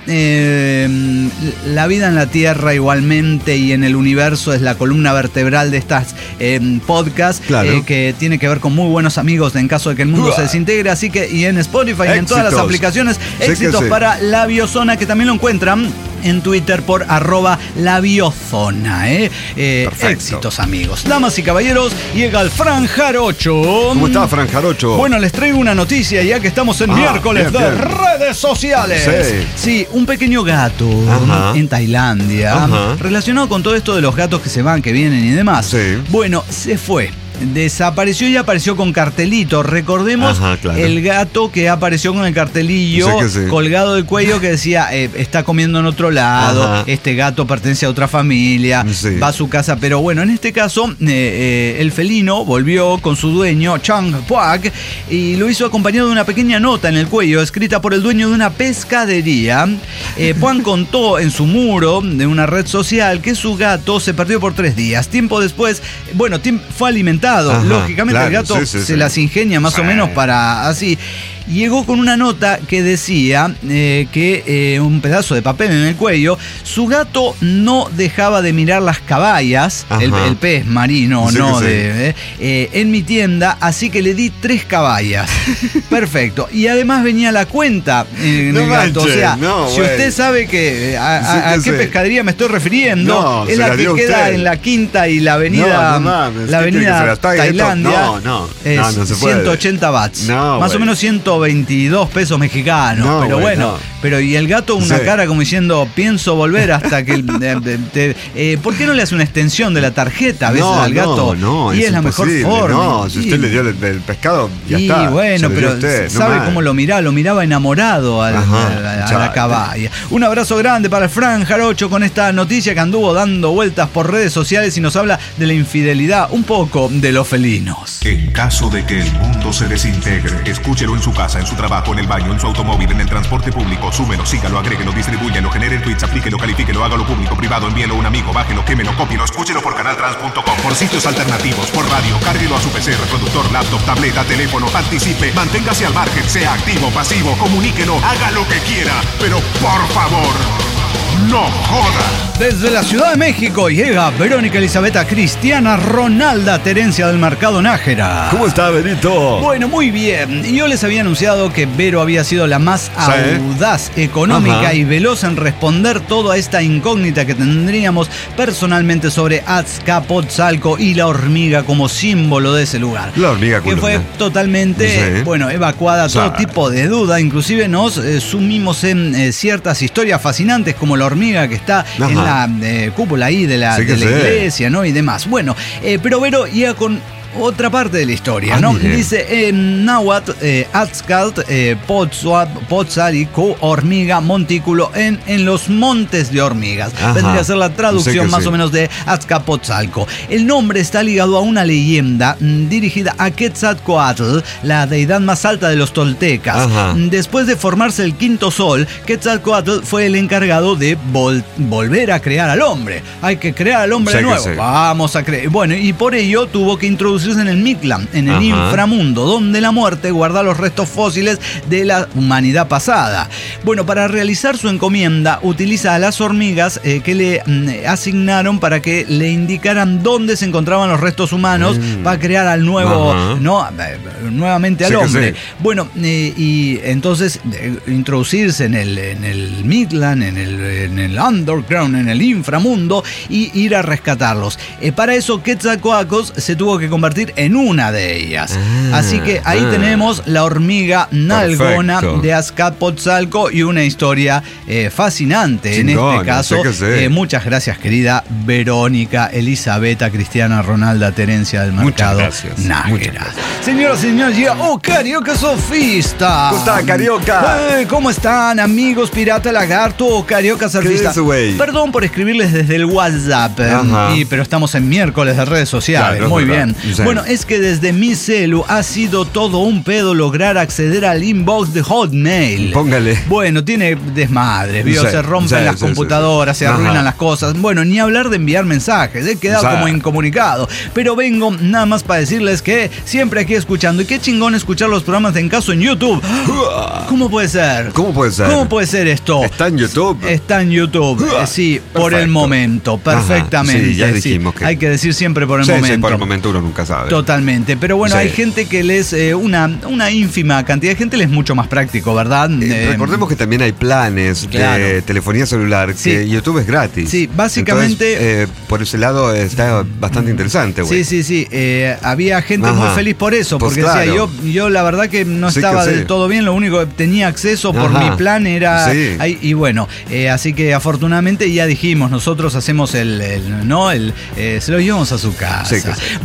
la vida en la Tierra igualmente y en el universo es la columna vertebral de estas podcasts, que tiene que ver con muy buenos amigos en caso de que el mundo se desintegre. Así que, y en Spotify y en todas las aplicaciones, éxitos para la biozona, que también lo encuentran en Twitter por @labiozona. Éxitos, amigos. Damas y caballeros, llega el Fran Jarocho. ¿Cómo está, Fran Jarocho? Bueno, les traigo una noticia ya que estamos en miércoles de redes sociales. Sí, un pequeño gato en Tailandia, relacionado con todo esto de los gatos que se van, que vienen y demás. Bueno, se fue. desapareció y apareció con cartelito. Recordemos el gato que apareció con el cartelillo colgado del cuello que decía está comiendo en otro lado, este gato pertenece a otra familia, va a su casa. Pero bueno, en este caso el felino volvió con su dueño, Chang Puak, y lo hizo acompañado de una pequeña nota en el cuello escrita por el dueño de una pescadería. Puak contó en su muro de una red social que su gato se perdió por 3 días. Tiempo después, bueno, fue alimentado. Lógicamente el gato se las ingenia más o menos para así. Llegó con una nota que decía que un pedazo de papel en el cuello, su gato no dejaba de mirar las caballas, el pez marino, en mi tienda, así que le di 3 caballas. Perfecto. Y además venía la cuenta en el gato. O sea, si usted sabe que a qué pescadería me estoy refiriendo, es la que queda en la Quinta y la avenida, la avenida Tailandia. No se puede. 180 bahts. Más o menos 122 pesos mexicanos. Pero bueno, pero y el gato una cara como diciendo, pienso volver hasta que ¿por qué no le hace una extensión de la tarjeta a veces al gato? Y es la mejor forma. Si usted le dio el pescado, ya está. Y bueno, pero sabe cómo lo miraba enamorado a la caballa. Un abrazo grande para el Fran Jarocho con esta noticia que anduvo dando vueltas por redes sociales y nos habla de la infidelidad, un poco de los felinos. En caso de que el mundo se desintegre, escúchelo en su casa, en su trabajo, en el baño, en su automóvil, en el transporte público. Súmelo, sígalo, agréguelo, distribúyelo, genere tweets, aplíquelo, califíquelo, hágalo público, privado, envíelo a un amigo, bájelo, quémelo, cópielo, escúchelo por canaltrans.com, por sitios alternativos, por radio, cárguelo a su PC, reproductor, laptop, tableta, teléfono, participe, manténgase al margen, sea activo, pasivo, comuníquelo, haga lo que quiera, pero por favor, no joda. Desde la Ciudad de México llega Verónica Elizabeta Cristiana Ronalda Terencia del Mercado Nájera. ¿Cómo está, Benito? Bueno, muy bien. Yo les había anunciado que Vero había sido la más audaz, económica y veloz en responder toda esta incógnita que tendríamos personalmente sobre Azcapotzalco y la hormiga como símbolo de ese lugar. La hormiga que fue totalmente, evacuada todo tipo de duda. Inclusive nos sumimos en ciertas historias fascinantes como la hormiga que está en la cúpula ahí de la iglesia, ¿no? Y demás. Bueno, pero Vero llega con otra parte de la historia, ¿no? Dice en náhuatl, Azcapotzalco, hormiga, montículo en los montes de hormigas. Vendría a ser la traducción más o menos de Azcapotzalco. El nombre está ligado a una leyenda dirigida a Quetzalcoatl, la deidad más alta de los toltecas. Después de formarse el quinto sol, Quetzalcoatl fue el encargado de volver a crear al hombre. Hay que crear al hombre de nuevo. Vamos a crear. Bueno, y por ello tuvo que introducirse en el Mictlán, en el inframundo, donde la muerte guarda los restos fósiles de la humanidad pasada. Bueno, para realizar su encomienda, utiliza a las hormigas que le asignaron para que le indicaran dónde se encontraban los restos humanos para crear al nuevo, nuevamente al hombre. Bueno, y entonces introducirse en el Mictlán, en el underground, en el inframundo y ir a rescatarlos. Para eso Quetzalcóatl se tuvo que convertir en una de ellas. Así que ahí tenemos la hormiga nalgona de Azcapotzalco y una historia fascinante. Chingón, en este caso. Muchas gracias, querida Verónica Elizabeta Cristiana Ronalda Terencia del Mercado Nájera. Señoras y señores, llega Carioca Sofista. ¿Cómo está, Carioca? ¿Cómo están, amigos Pirata Lagarto o Carioca Surfista? Perdón por escribirles desde el WhatsApp, pero estamos en miércoles de redes sociales. Claro, muy bien. Bueno, es que desde mi celu ha sido todo un pedo lograr acceder al inbox de Hotmail. Póngale. Bueno, tiene desmadres, ¿vio? Se rompen las computadoras, se arruinan las cosas. Bueno, ni hablar de enviar mensajes, he quedado como incomunicado. Pero vengo nada más para decirles que siempre aquí escuchando. Y qué chingón escuchar los programas de En Caso en YouTube. ¿Cómo puede ser? ¿Cómo puede ser? ¿Cómo puede ser esto? ¿Está en YouTube? Está en YouTube, sí, perfecto. Por el momento, perfectamente. Sí, ya dijimos que... Hay que decir siempre por el momento. Sí, por el momento uno nunca sabe. Totalmente, pero bueno, hay gente que les, una ínfima cantidad de gente les es mucho más práctico, ¿verdad? Recordemos que también hay planes de telefonía celular, que YouTube es gratis. Sí, básicamente... Entonces, por ese lado está bastante interesante, güey. Sí. Había gente muy feliz por eso, porque decía, yo la verdad que no estaba del todo bien, lo único que tenía acceso por mi plan era... y bueno, así que afortunadamente ya dijimos, nosotros hacemos se lo llevamos a su casa. Bueno, y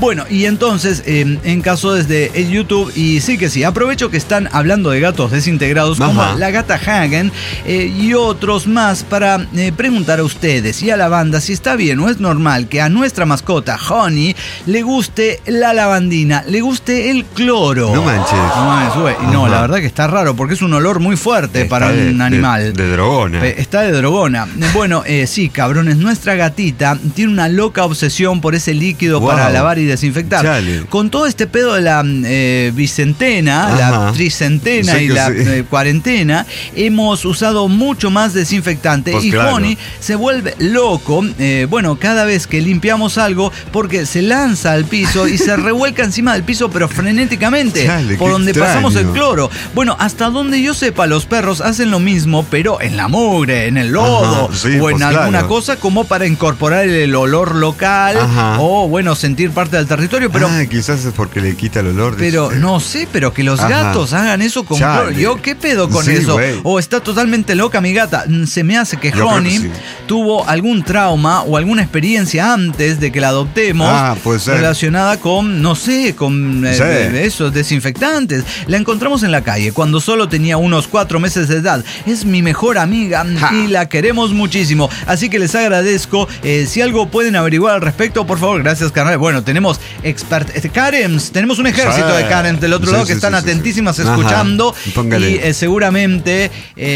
entonces, en caso desde el YouTube, y sí que sí, aprovecho que están hablando de gatos desintegrados, como la gata Hagen y otros más, para preguntar a ustedes y a la banda si está bien o es normal que a nuestra mascota, Honey, le guste la lavandina, le guste el cloro. No manches. No, la verdad que está raro, porque es un olor muy fuerte para un animal. De drogona. Está de drogona. Bueno, sí, cabrones, nuestra gatita tiene una loca obsesión por ese líquido para lavar y desinfectar. Chale. Con todo este pedo de la bicentena, la tricentena y la cuarentena, hemos usado mucho más desinfectante, pues y claro, Honey se vuelve loco, cada vez que limpiamos algo, porque se lanza al piso y se revuelca encima del piso, pero frenéticamente, por donde pasamos el cloro. Bueno, hasta donde yo sepa, los perros hacen lo mismo, pero en la mugre, en el lodo, o en alguna cosa como para incorporar el olor local, o sentir parte del territorio, pero quizás es porque le quita el olor. Pero no sé, pero que los gatos hagan eso con cloro. Yo, ¿qué pedo con eso? Wey. O está totalmente loca mi gata. Se me hace que Honey tuvo algún trauma o alguna experiencia antes de que la adoptemos, relacionada con, no sé, con esos desinfectantes. La encontramos en la calle cuando solo tenía unos 4 meses de edad. Es mi mejor amiga y la queremos muchísimo. Así que les agradezco. Si algo pueden averiguar al respecto, por favor, gracias, carnal. Bueno, tenemos Karens, tenemos un ejército de Karens del otro lado que están atentísimas escuchando. Y seguramente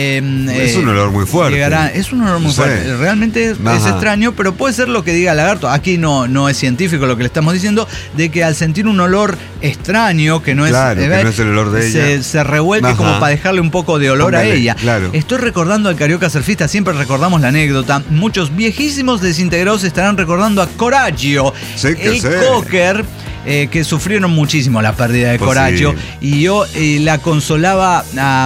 es un olor muy fuerte. Es un olor muy fuerte. Realmente es extraño, pero puede ser lo que diga Lagarto. Aquí no es científico lo que le estamos diciendo, de que al sentir un olor extraño, que no es, que no es el olor de ella, se revuelque como para dejarle un poco de olor a ella. Estoy recordando al Carioca Surfista, siempre recordamos la anécdota. Muchos viejísimos desintegrados estarán recordando a Coraggio, cocker, que sufrieron muchísimo la pérdida de Coraggio, y yo la consolaba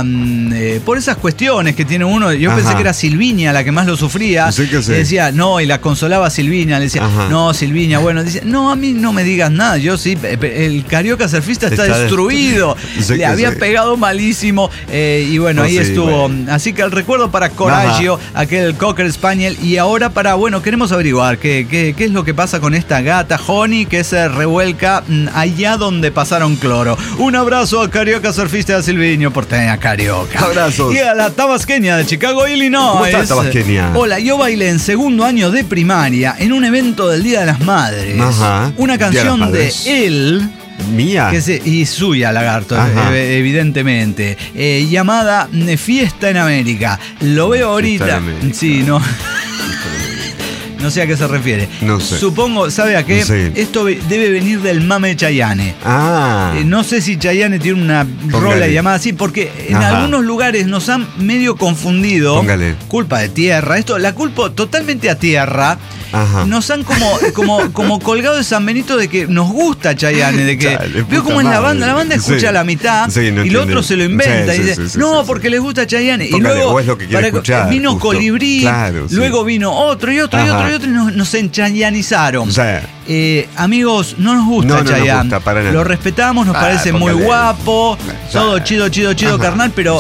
por esas cuestiones que tiene uno. Yo pensé que era Silvinia la que más lo sufría. Decía, no, y la consolaba a Silvinia. Le decía, no, Silvinia, dice, no, a mí no me digas nada. Yo sí, el Carioca Surfista está destruido. Le había pegado malísimo. Y ahí estuvo. Así que el recuerdo para Coraggio, aquel Cocker Spaniel. Y ahora queremos averiguar qué es lo que pasa con esta gata Honey, que se revuelca allá donde pasaron cloro. Un abrazo a Carioca Surfista y a Silviño Porteña Carioca. Abrazos. Y a la tabasqueña de Chicago, Illinois. ¿Cómo está tabasqueña? Hola, yo bailé en 2º año de primaria en un evento del Día de las Madres. Una canción de él. Mía. Y suya, Lagarto, evidentemente. Llamada Fiesta en América. Lo veo ahorita. Sí, no. No sé a qué se refiere. No sé. Supongo, ¿sabe a qué? No sé. Esto debe venir del mame de Chayanne. No sé si Chayanne tiene una rola llamada así, porque en algunos lugares nos han medio confundido. Culpa de tierra. Esto la culpo totalmente a tierra. Nos han como colgado de San Benito de que nos gusta Chayanne, de que veo como en la banda escucha la mitad y el otro se lo inventa y dice, porque les gusta Chayanne. Y luego es lo que quiere escuchar, vino justo. Colibrí, luego vino otro y nos enchayanizaron. Amigos, no nos gusta Chayanne. Lo respetamos, nos parece muy guapo, todo chido, carnal, pero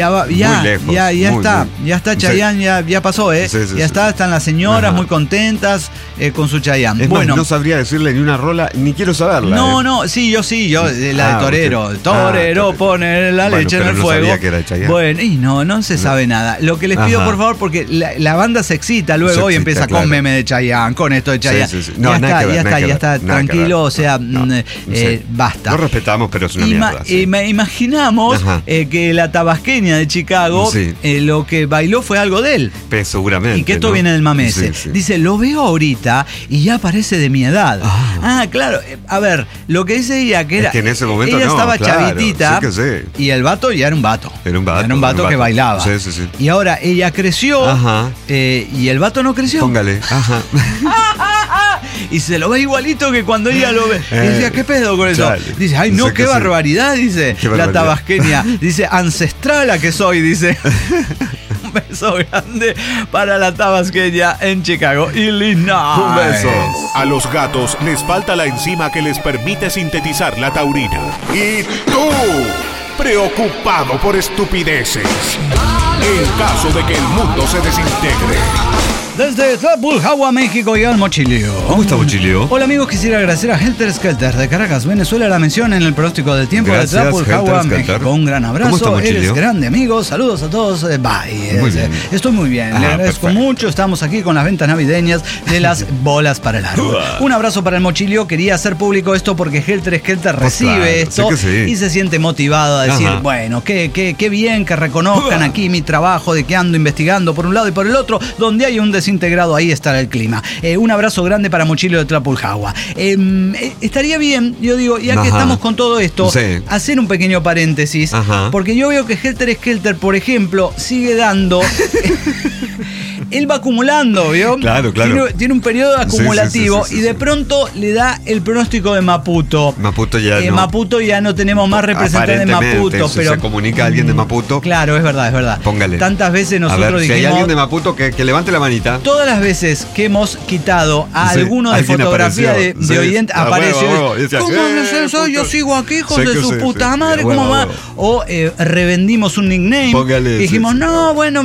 ya está Chayanne, ya pasó, ya están las señoras muy contentas con su Chayanne. No sabría decirle ni una rola, ni quiero saberla. Yo la de Torero. Torero pone la leche en el fuego. Sabía que era Chayanne. No se sabe nada. Lo que les pido, por favor, porque la banda se excita luego y empieza con meme de Chayanne, con esto de Chayanne. Ya está, tranquilo, basta. Lo respetamos, pero es una mierda. Imaginamos que la tabasqueña de Chicago, lo que bailó fue algo de él. Pero seguramente. Y que esto viene del mamese. Dice, lo veo ahorita y ya parece de mi edad. Claro. A ver, lo que dice ella, que era. Es que en ese momento ella estaba chavitita. Y el vato ya era un vato. Era un vato que bailaba. Y ahora ella creció. Y el vato no creció. Póngale. Y se lo ve igualito que cuando ella lo ve. Y decía, ¿qué pedo con eso? Dice, ay, no, qué barbaridad, dice la tabasqueña. Dice, ancestral a que soy, dice. Un beso grande para la tabasqueña en Chicago, Illinois. Un beso. A los gatos les falta la enzima que les permite sintetizar la taurina. Y tú, preocupado por estupideces. En caso de que el mundo se desintegre, Desde Tlapulhagua, México, y al Mochilio. ¿Cómo está, Mochilio? Hola, amigos. Quisiera agradecer a Helter Skelter de Caracas, Venezuela, la mención en el pronóstico del tiempo. Gracias, de Tlapulhagua, México. Un gran abrazo. ¿Cómo está, Mochilio? Eres grande, amigos. Saludos a todos. Bye. Muy bien. Estoy muy bien. Le agradezco mucho. Estamos aquí con las ventas navideñas de las bolas para el árbol. Un abrazo para el Mochilio. Quería hacer público esto porque Helter Skelter recibe esto y se siente motivado a decir, bueno, qué bien que reconozcan aquí mi trabajo de que ando investigando por un lado y por el otro. Donde hay un desintegrado, ahí está el clima. Un abrazo grande para Mochilio de Tlapulhagua. Estaría bien, yo digo, ya que estamos con todo esto, hacer un pequeño paréntesis, porque yo veo que Helter Skelter, por ejemplo, sigue dando... Él va acumulando, ¿vio? Claro. Tiene un periodo acumulativo y de pronto le da el pronóstico de Maputo. Maputo ya no. Maputo ya no tenemos más representantes de Maputo. Pero se comunica a alguien de Maputo. Claro, es verdad. Póngale. Tantas veces nosotros a ver, dijimos... Si hay alguien de Maputo, que levante la manita. Todas las veces que hemos quitado a alguno de fotografía de oyente, apareció... ¿Cómo no sé eso? Yo sigo aquí, hijos de su puta madre. ¿Cómo va? O revendimos un nickname. Póngale. Dijimos, no, bueno,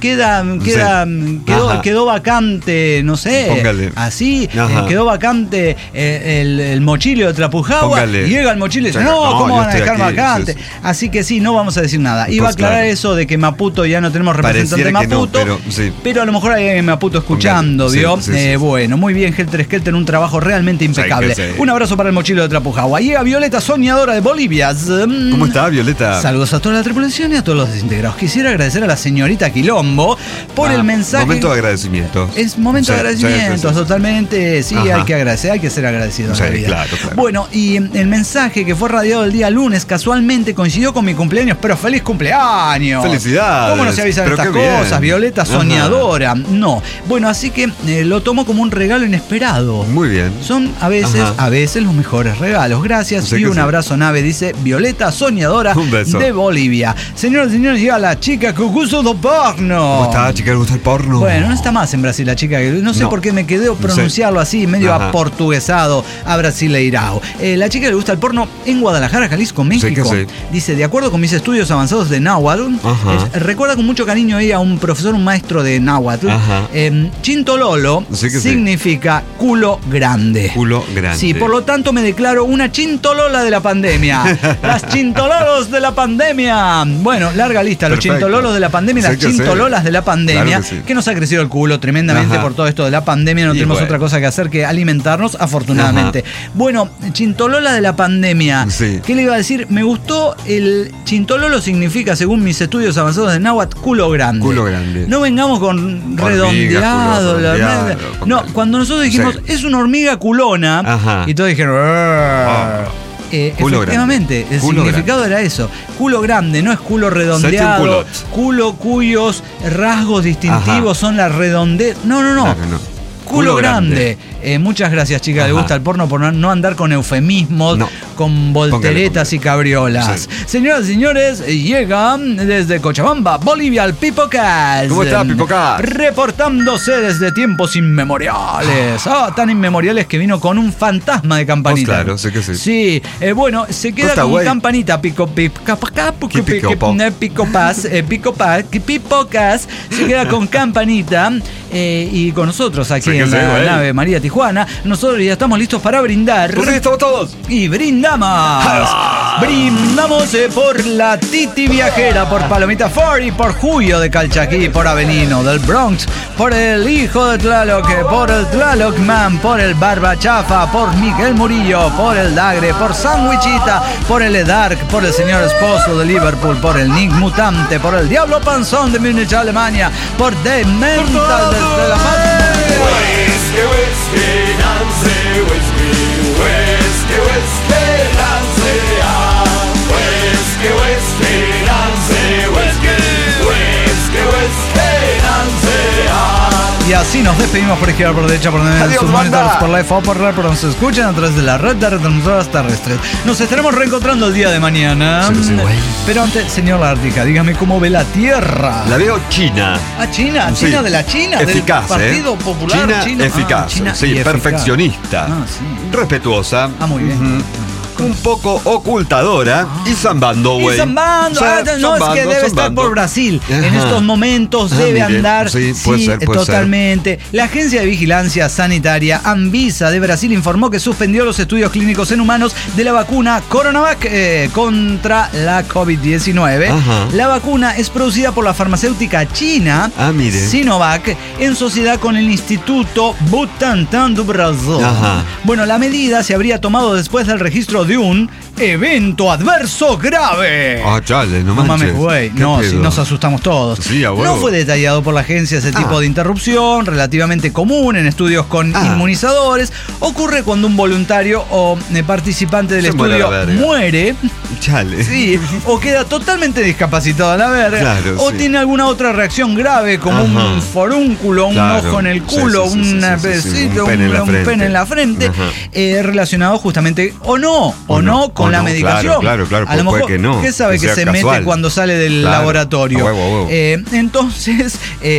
quedó vacante, no sé. Póngale. Así, quedó vacante el Mochilio de Tlapulhagua. Y llega el Mochilio y dice, no, ¿cómo van a dejar vacante? Así que sí, no vamos a decir nada. Iba a aclarar eso de que Maputo ya no tenemos representante de Maputo. Pero a lo mejor hay alguien en Maputo escuchando, ¿vio? Bueno, muy bien, Helter Skelter, un trabajo realmente impecable. Un abrazo para el Mochilio de Tlapulhagua. Llega Violeta, soñadora de Bolivia. ¿Cómo está, Violeta? Saludos a toda la tripulación y a todos los desintegrados. Quisiera agradecer a la señorita Quilombo por el mensaje. Momento de agradecimiento. Es momento de agradecimiento, totalmente. Sí, hay que agradecer, hay que ser agradecido en la vida. Claro. Bueno, y el mensaje que fue radiado el día lunes casualmente coincidió con mi cumpleaños, pero ¡feliz cumpleaños! ¡Felicidades! ¿Cómo no se avisan estas cosas? Violeta soñadora. No. Bueno, así que lo tomo como un regalo inesperado. Muy bien. Son a veces los mejores regalos. Gracias y un abrazo, nave, dice Violeta soñadora de Bolivia. Señoras y señores, llega la chica que gusta do porno. ¿Cómo está, chica que gusta el porno? Bueno, no está más en Brasil la chica. No sé por qué me quedé pronunciarlo así, medio aportuguesado, a brasileirao. La chica que le gusta el porno en Guadalajara, Jalisco, México. Dice, de acuerdo con mis estudios avanzados de náhuatl, recuerda con mucho cariño ella a un profesor, un maestro de náhuatl. Chintololo significa culo grande. Culo grande. Sí, por lo tanto me declaro una chintolola de la pandemia. Las chintololos de la pandemia. Bueno, larga lista. Los chintololos de la pandemia y las chintololas de la pandemia. Que nos ha crecido el culo tremendamente por todo esto de la pandemia. No tenemos otra cosa que hacer que alimentarnos, afortunadamente. Bueno, chintolola de la pandemia. ¿Qué le iba a decir? Me gustó el chintololo, significa, según mis estudios avanzados de náhuatl, culo grande. Culo grande. No vengamos con redondeado. No, cuando nosotros dijimos, es una hormiga culona, y todos dijeron, efectivamente, el significado era eso. Culo grande, no es culo redondeado. Culo cuyos rasgos distintivos son la redondez. No. Culo grande. Muchas gracias, chica. Le gusta el porno por no andar con eufemismos, con volteretas y cabriolas. Señoras y señores, llegan desde Cochabamba, Bolivia, el Pipocast. ¿Cómo está, Pipocast? Reportándose desde tiempos inmemoriales. Tan inmemoriales que vino con un fantasma de campanita. Claro, sé que sí. Sí, bueno, se queda con campanita. Pipocast se queda con campanita y con nosotros aquí en la nave María Tijuana. Nosotros ya estamos listos para brindar. Pues sí, estamos todos. Y brindamos. Brindamos por la Titi Viajera, por Palomita Fori, por Julio de Calchaquí, por Avelino del Bronx, por el hijo de Tlaloc, por el Tlaloc Man, por el Barba Chafa, por Miguel Murillo, por el Dagre, por Sandwichita, por el Edark, por el señor esposo de Liverpool, por el Nick Mutante, por el Diablo Panzón de Múnich, Alemania, por The Mental desde la Y así nos despedimos por izquierda, por derecha, por sus monitores, por la FO, por la por donde se escuchan a través de la red de retransmisoras terrestres. Nos estaremos reencontrando el día de mañana. Pero antes, señor Lártica, dígame cómo ve la Tierra. La veo China. China, China de la China, eficaz, del Partido Popular China. Eficaz, China perfeccionista, respetuosa. Muy bien. un poco ocultadora y zambando, güey. Y zambando, no, es que debe estar por Brasil. Ajá. En estos momentos debe andar. Sí, puede ser, totalmente. La Agencia de Vigilancia Sanitaria Anvisa de Brasil informó que suspendió los estudios clínicos en humanos de la vacuna Coronavac contra la COVID-19. Ajá. La vacuna es producida por la farmacéutica china Sinovac en sociedad con el Instituto Butantan do Brasil. Ajá. Bueno, la medida se habría tomado después del registro de un evento adverso grave. Ah, chale, no mames, güey. No, si nos asustamos todos. Sí, no fue detallado por la agencia ese tipo de interrupción, relativamente común en estudios con inmunizadores. Ocurre cuando un voluntario o participante del estudio muere. Chale. Sí, o queda totalmente discapacitado a la verga. Claro, o tiene alguna otra reacción grave, como un forúnculo, un ojo en el culo, un pene en la frente, relacionado justamente o no con la medicación. Claro, a lo mejor, que no. ¿qué sabe que se casual. mete cuando sale del laboratorio? Entonces,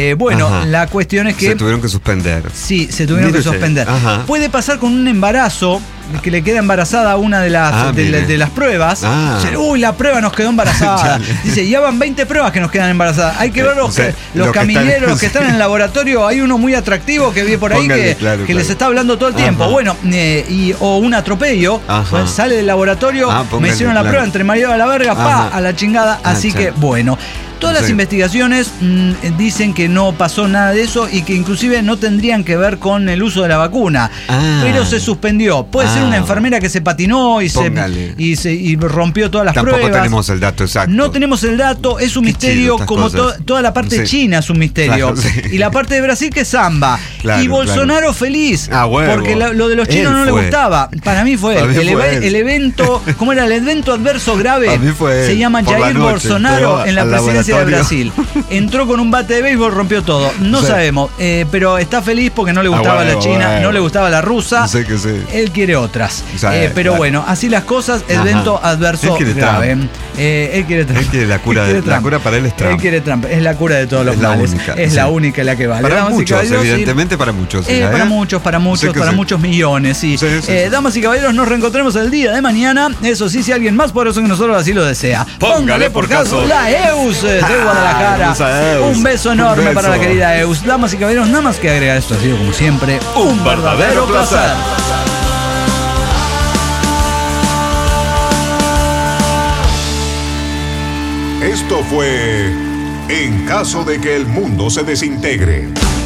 la cuestión es que se tuvieron que suspender. Sí, se tuvieron que suspender. Puede pasar con un embarazo que le queda embarazada a una de las pruebas. Uy, la prueba nos quedó embarazada. Dice, ya van 20 pruebas que nos quedan embarazadas. Hay que ver los camineros que están en el laboratorio. Hay uno muy atractivo que vi por ahí que les está hablando todo el tiempo. Bueno, o un atropello. Pues sale del laboratorio, me hicieron la prueba, entre María a la verga, a la chingada. Así que, bueno. Todas las investigaciones dicen que no pasó nada de eso y que inclusive no tendrían que ver con el uso de la vacuna. Pero se suspendió. Puede ser una enfermera que se patinó y rompió todas las pruebas. Tampoco tenemos el dato exacto. No tenemos el dato, es un misterio, como toda la parte china es un misterio. Y la parte de Brasil que es samba. Y Bolsonaro feliz. Porque lo de los chinos no le gustaba. Para mí fue el evento, ¿cómo era? El evento adverso grave. Se llama Jair Bolsonaro en la presidencia de Brasil. Entró con un bate de béisbol, rompió todo. No sabemos, pero está feliz porque no le gustaba la china, no le gustaba la rusa. Él quiere otras. Pero bueno, así las cosas, evento adverso grave. Él quiere la cura para él es Trump. Él quiere Trump, es la cura de todos los males. Es la única la que vale. Para muchos, evidentemente para muchos. Para muchos millones, sí. Damas y caballeros, nos reencontremos el día de mañana. Eso sí, si alguien más poderoso que nosotros así lo desea. Póngale por caso la EUS de Guadalajara. Un beso enorme para la querida EUS. Damas y caballeros, nada más que agregar, esto ha sido como siempre un verdadero placer. Esto fue En caso de que el mundo se desintegre.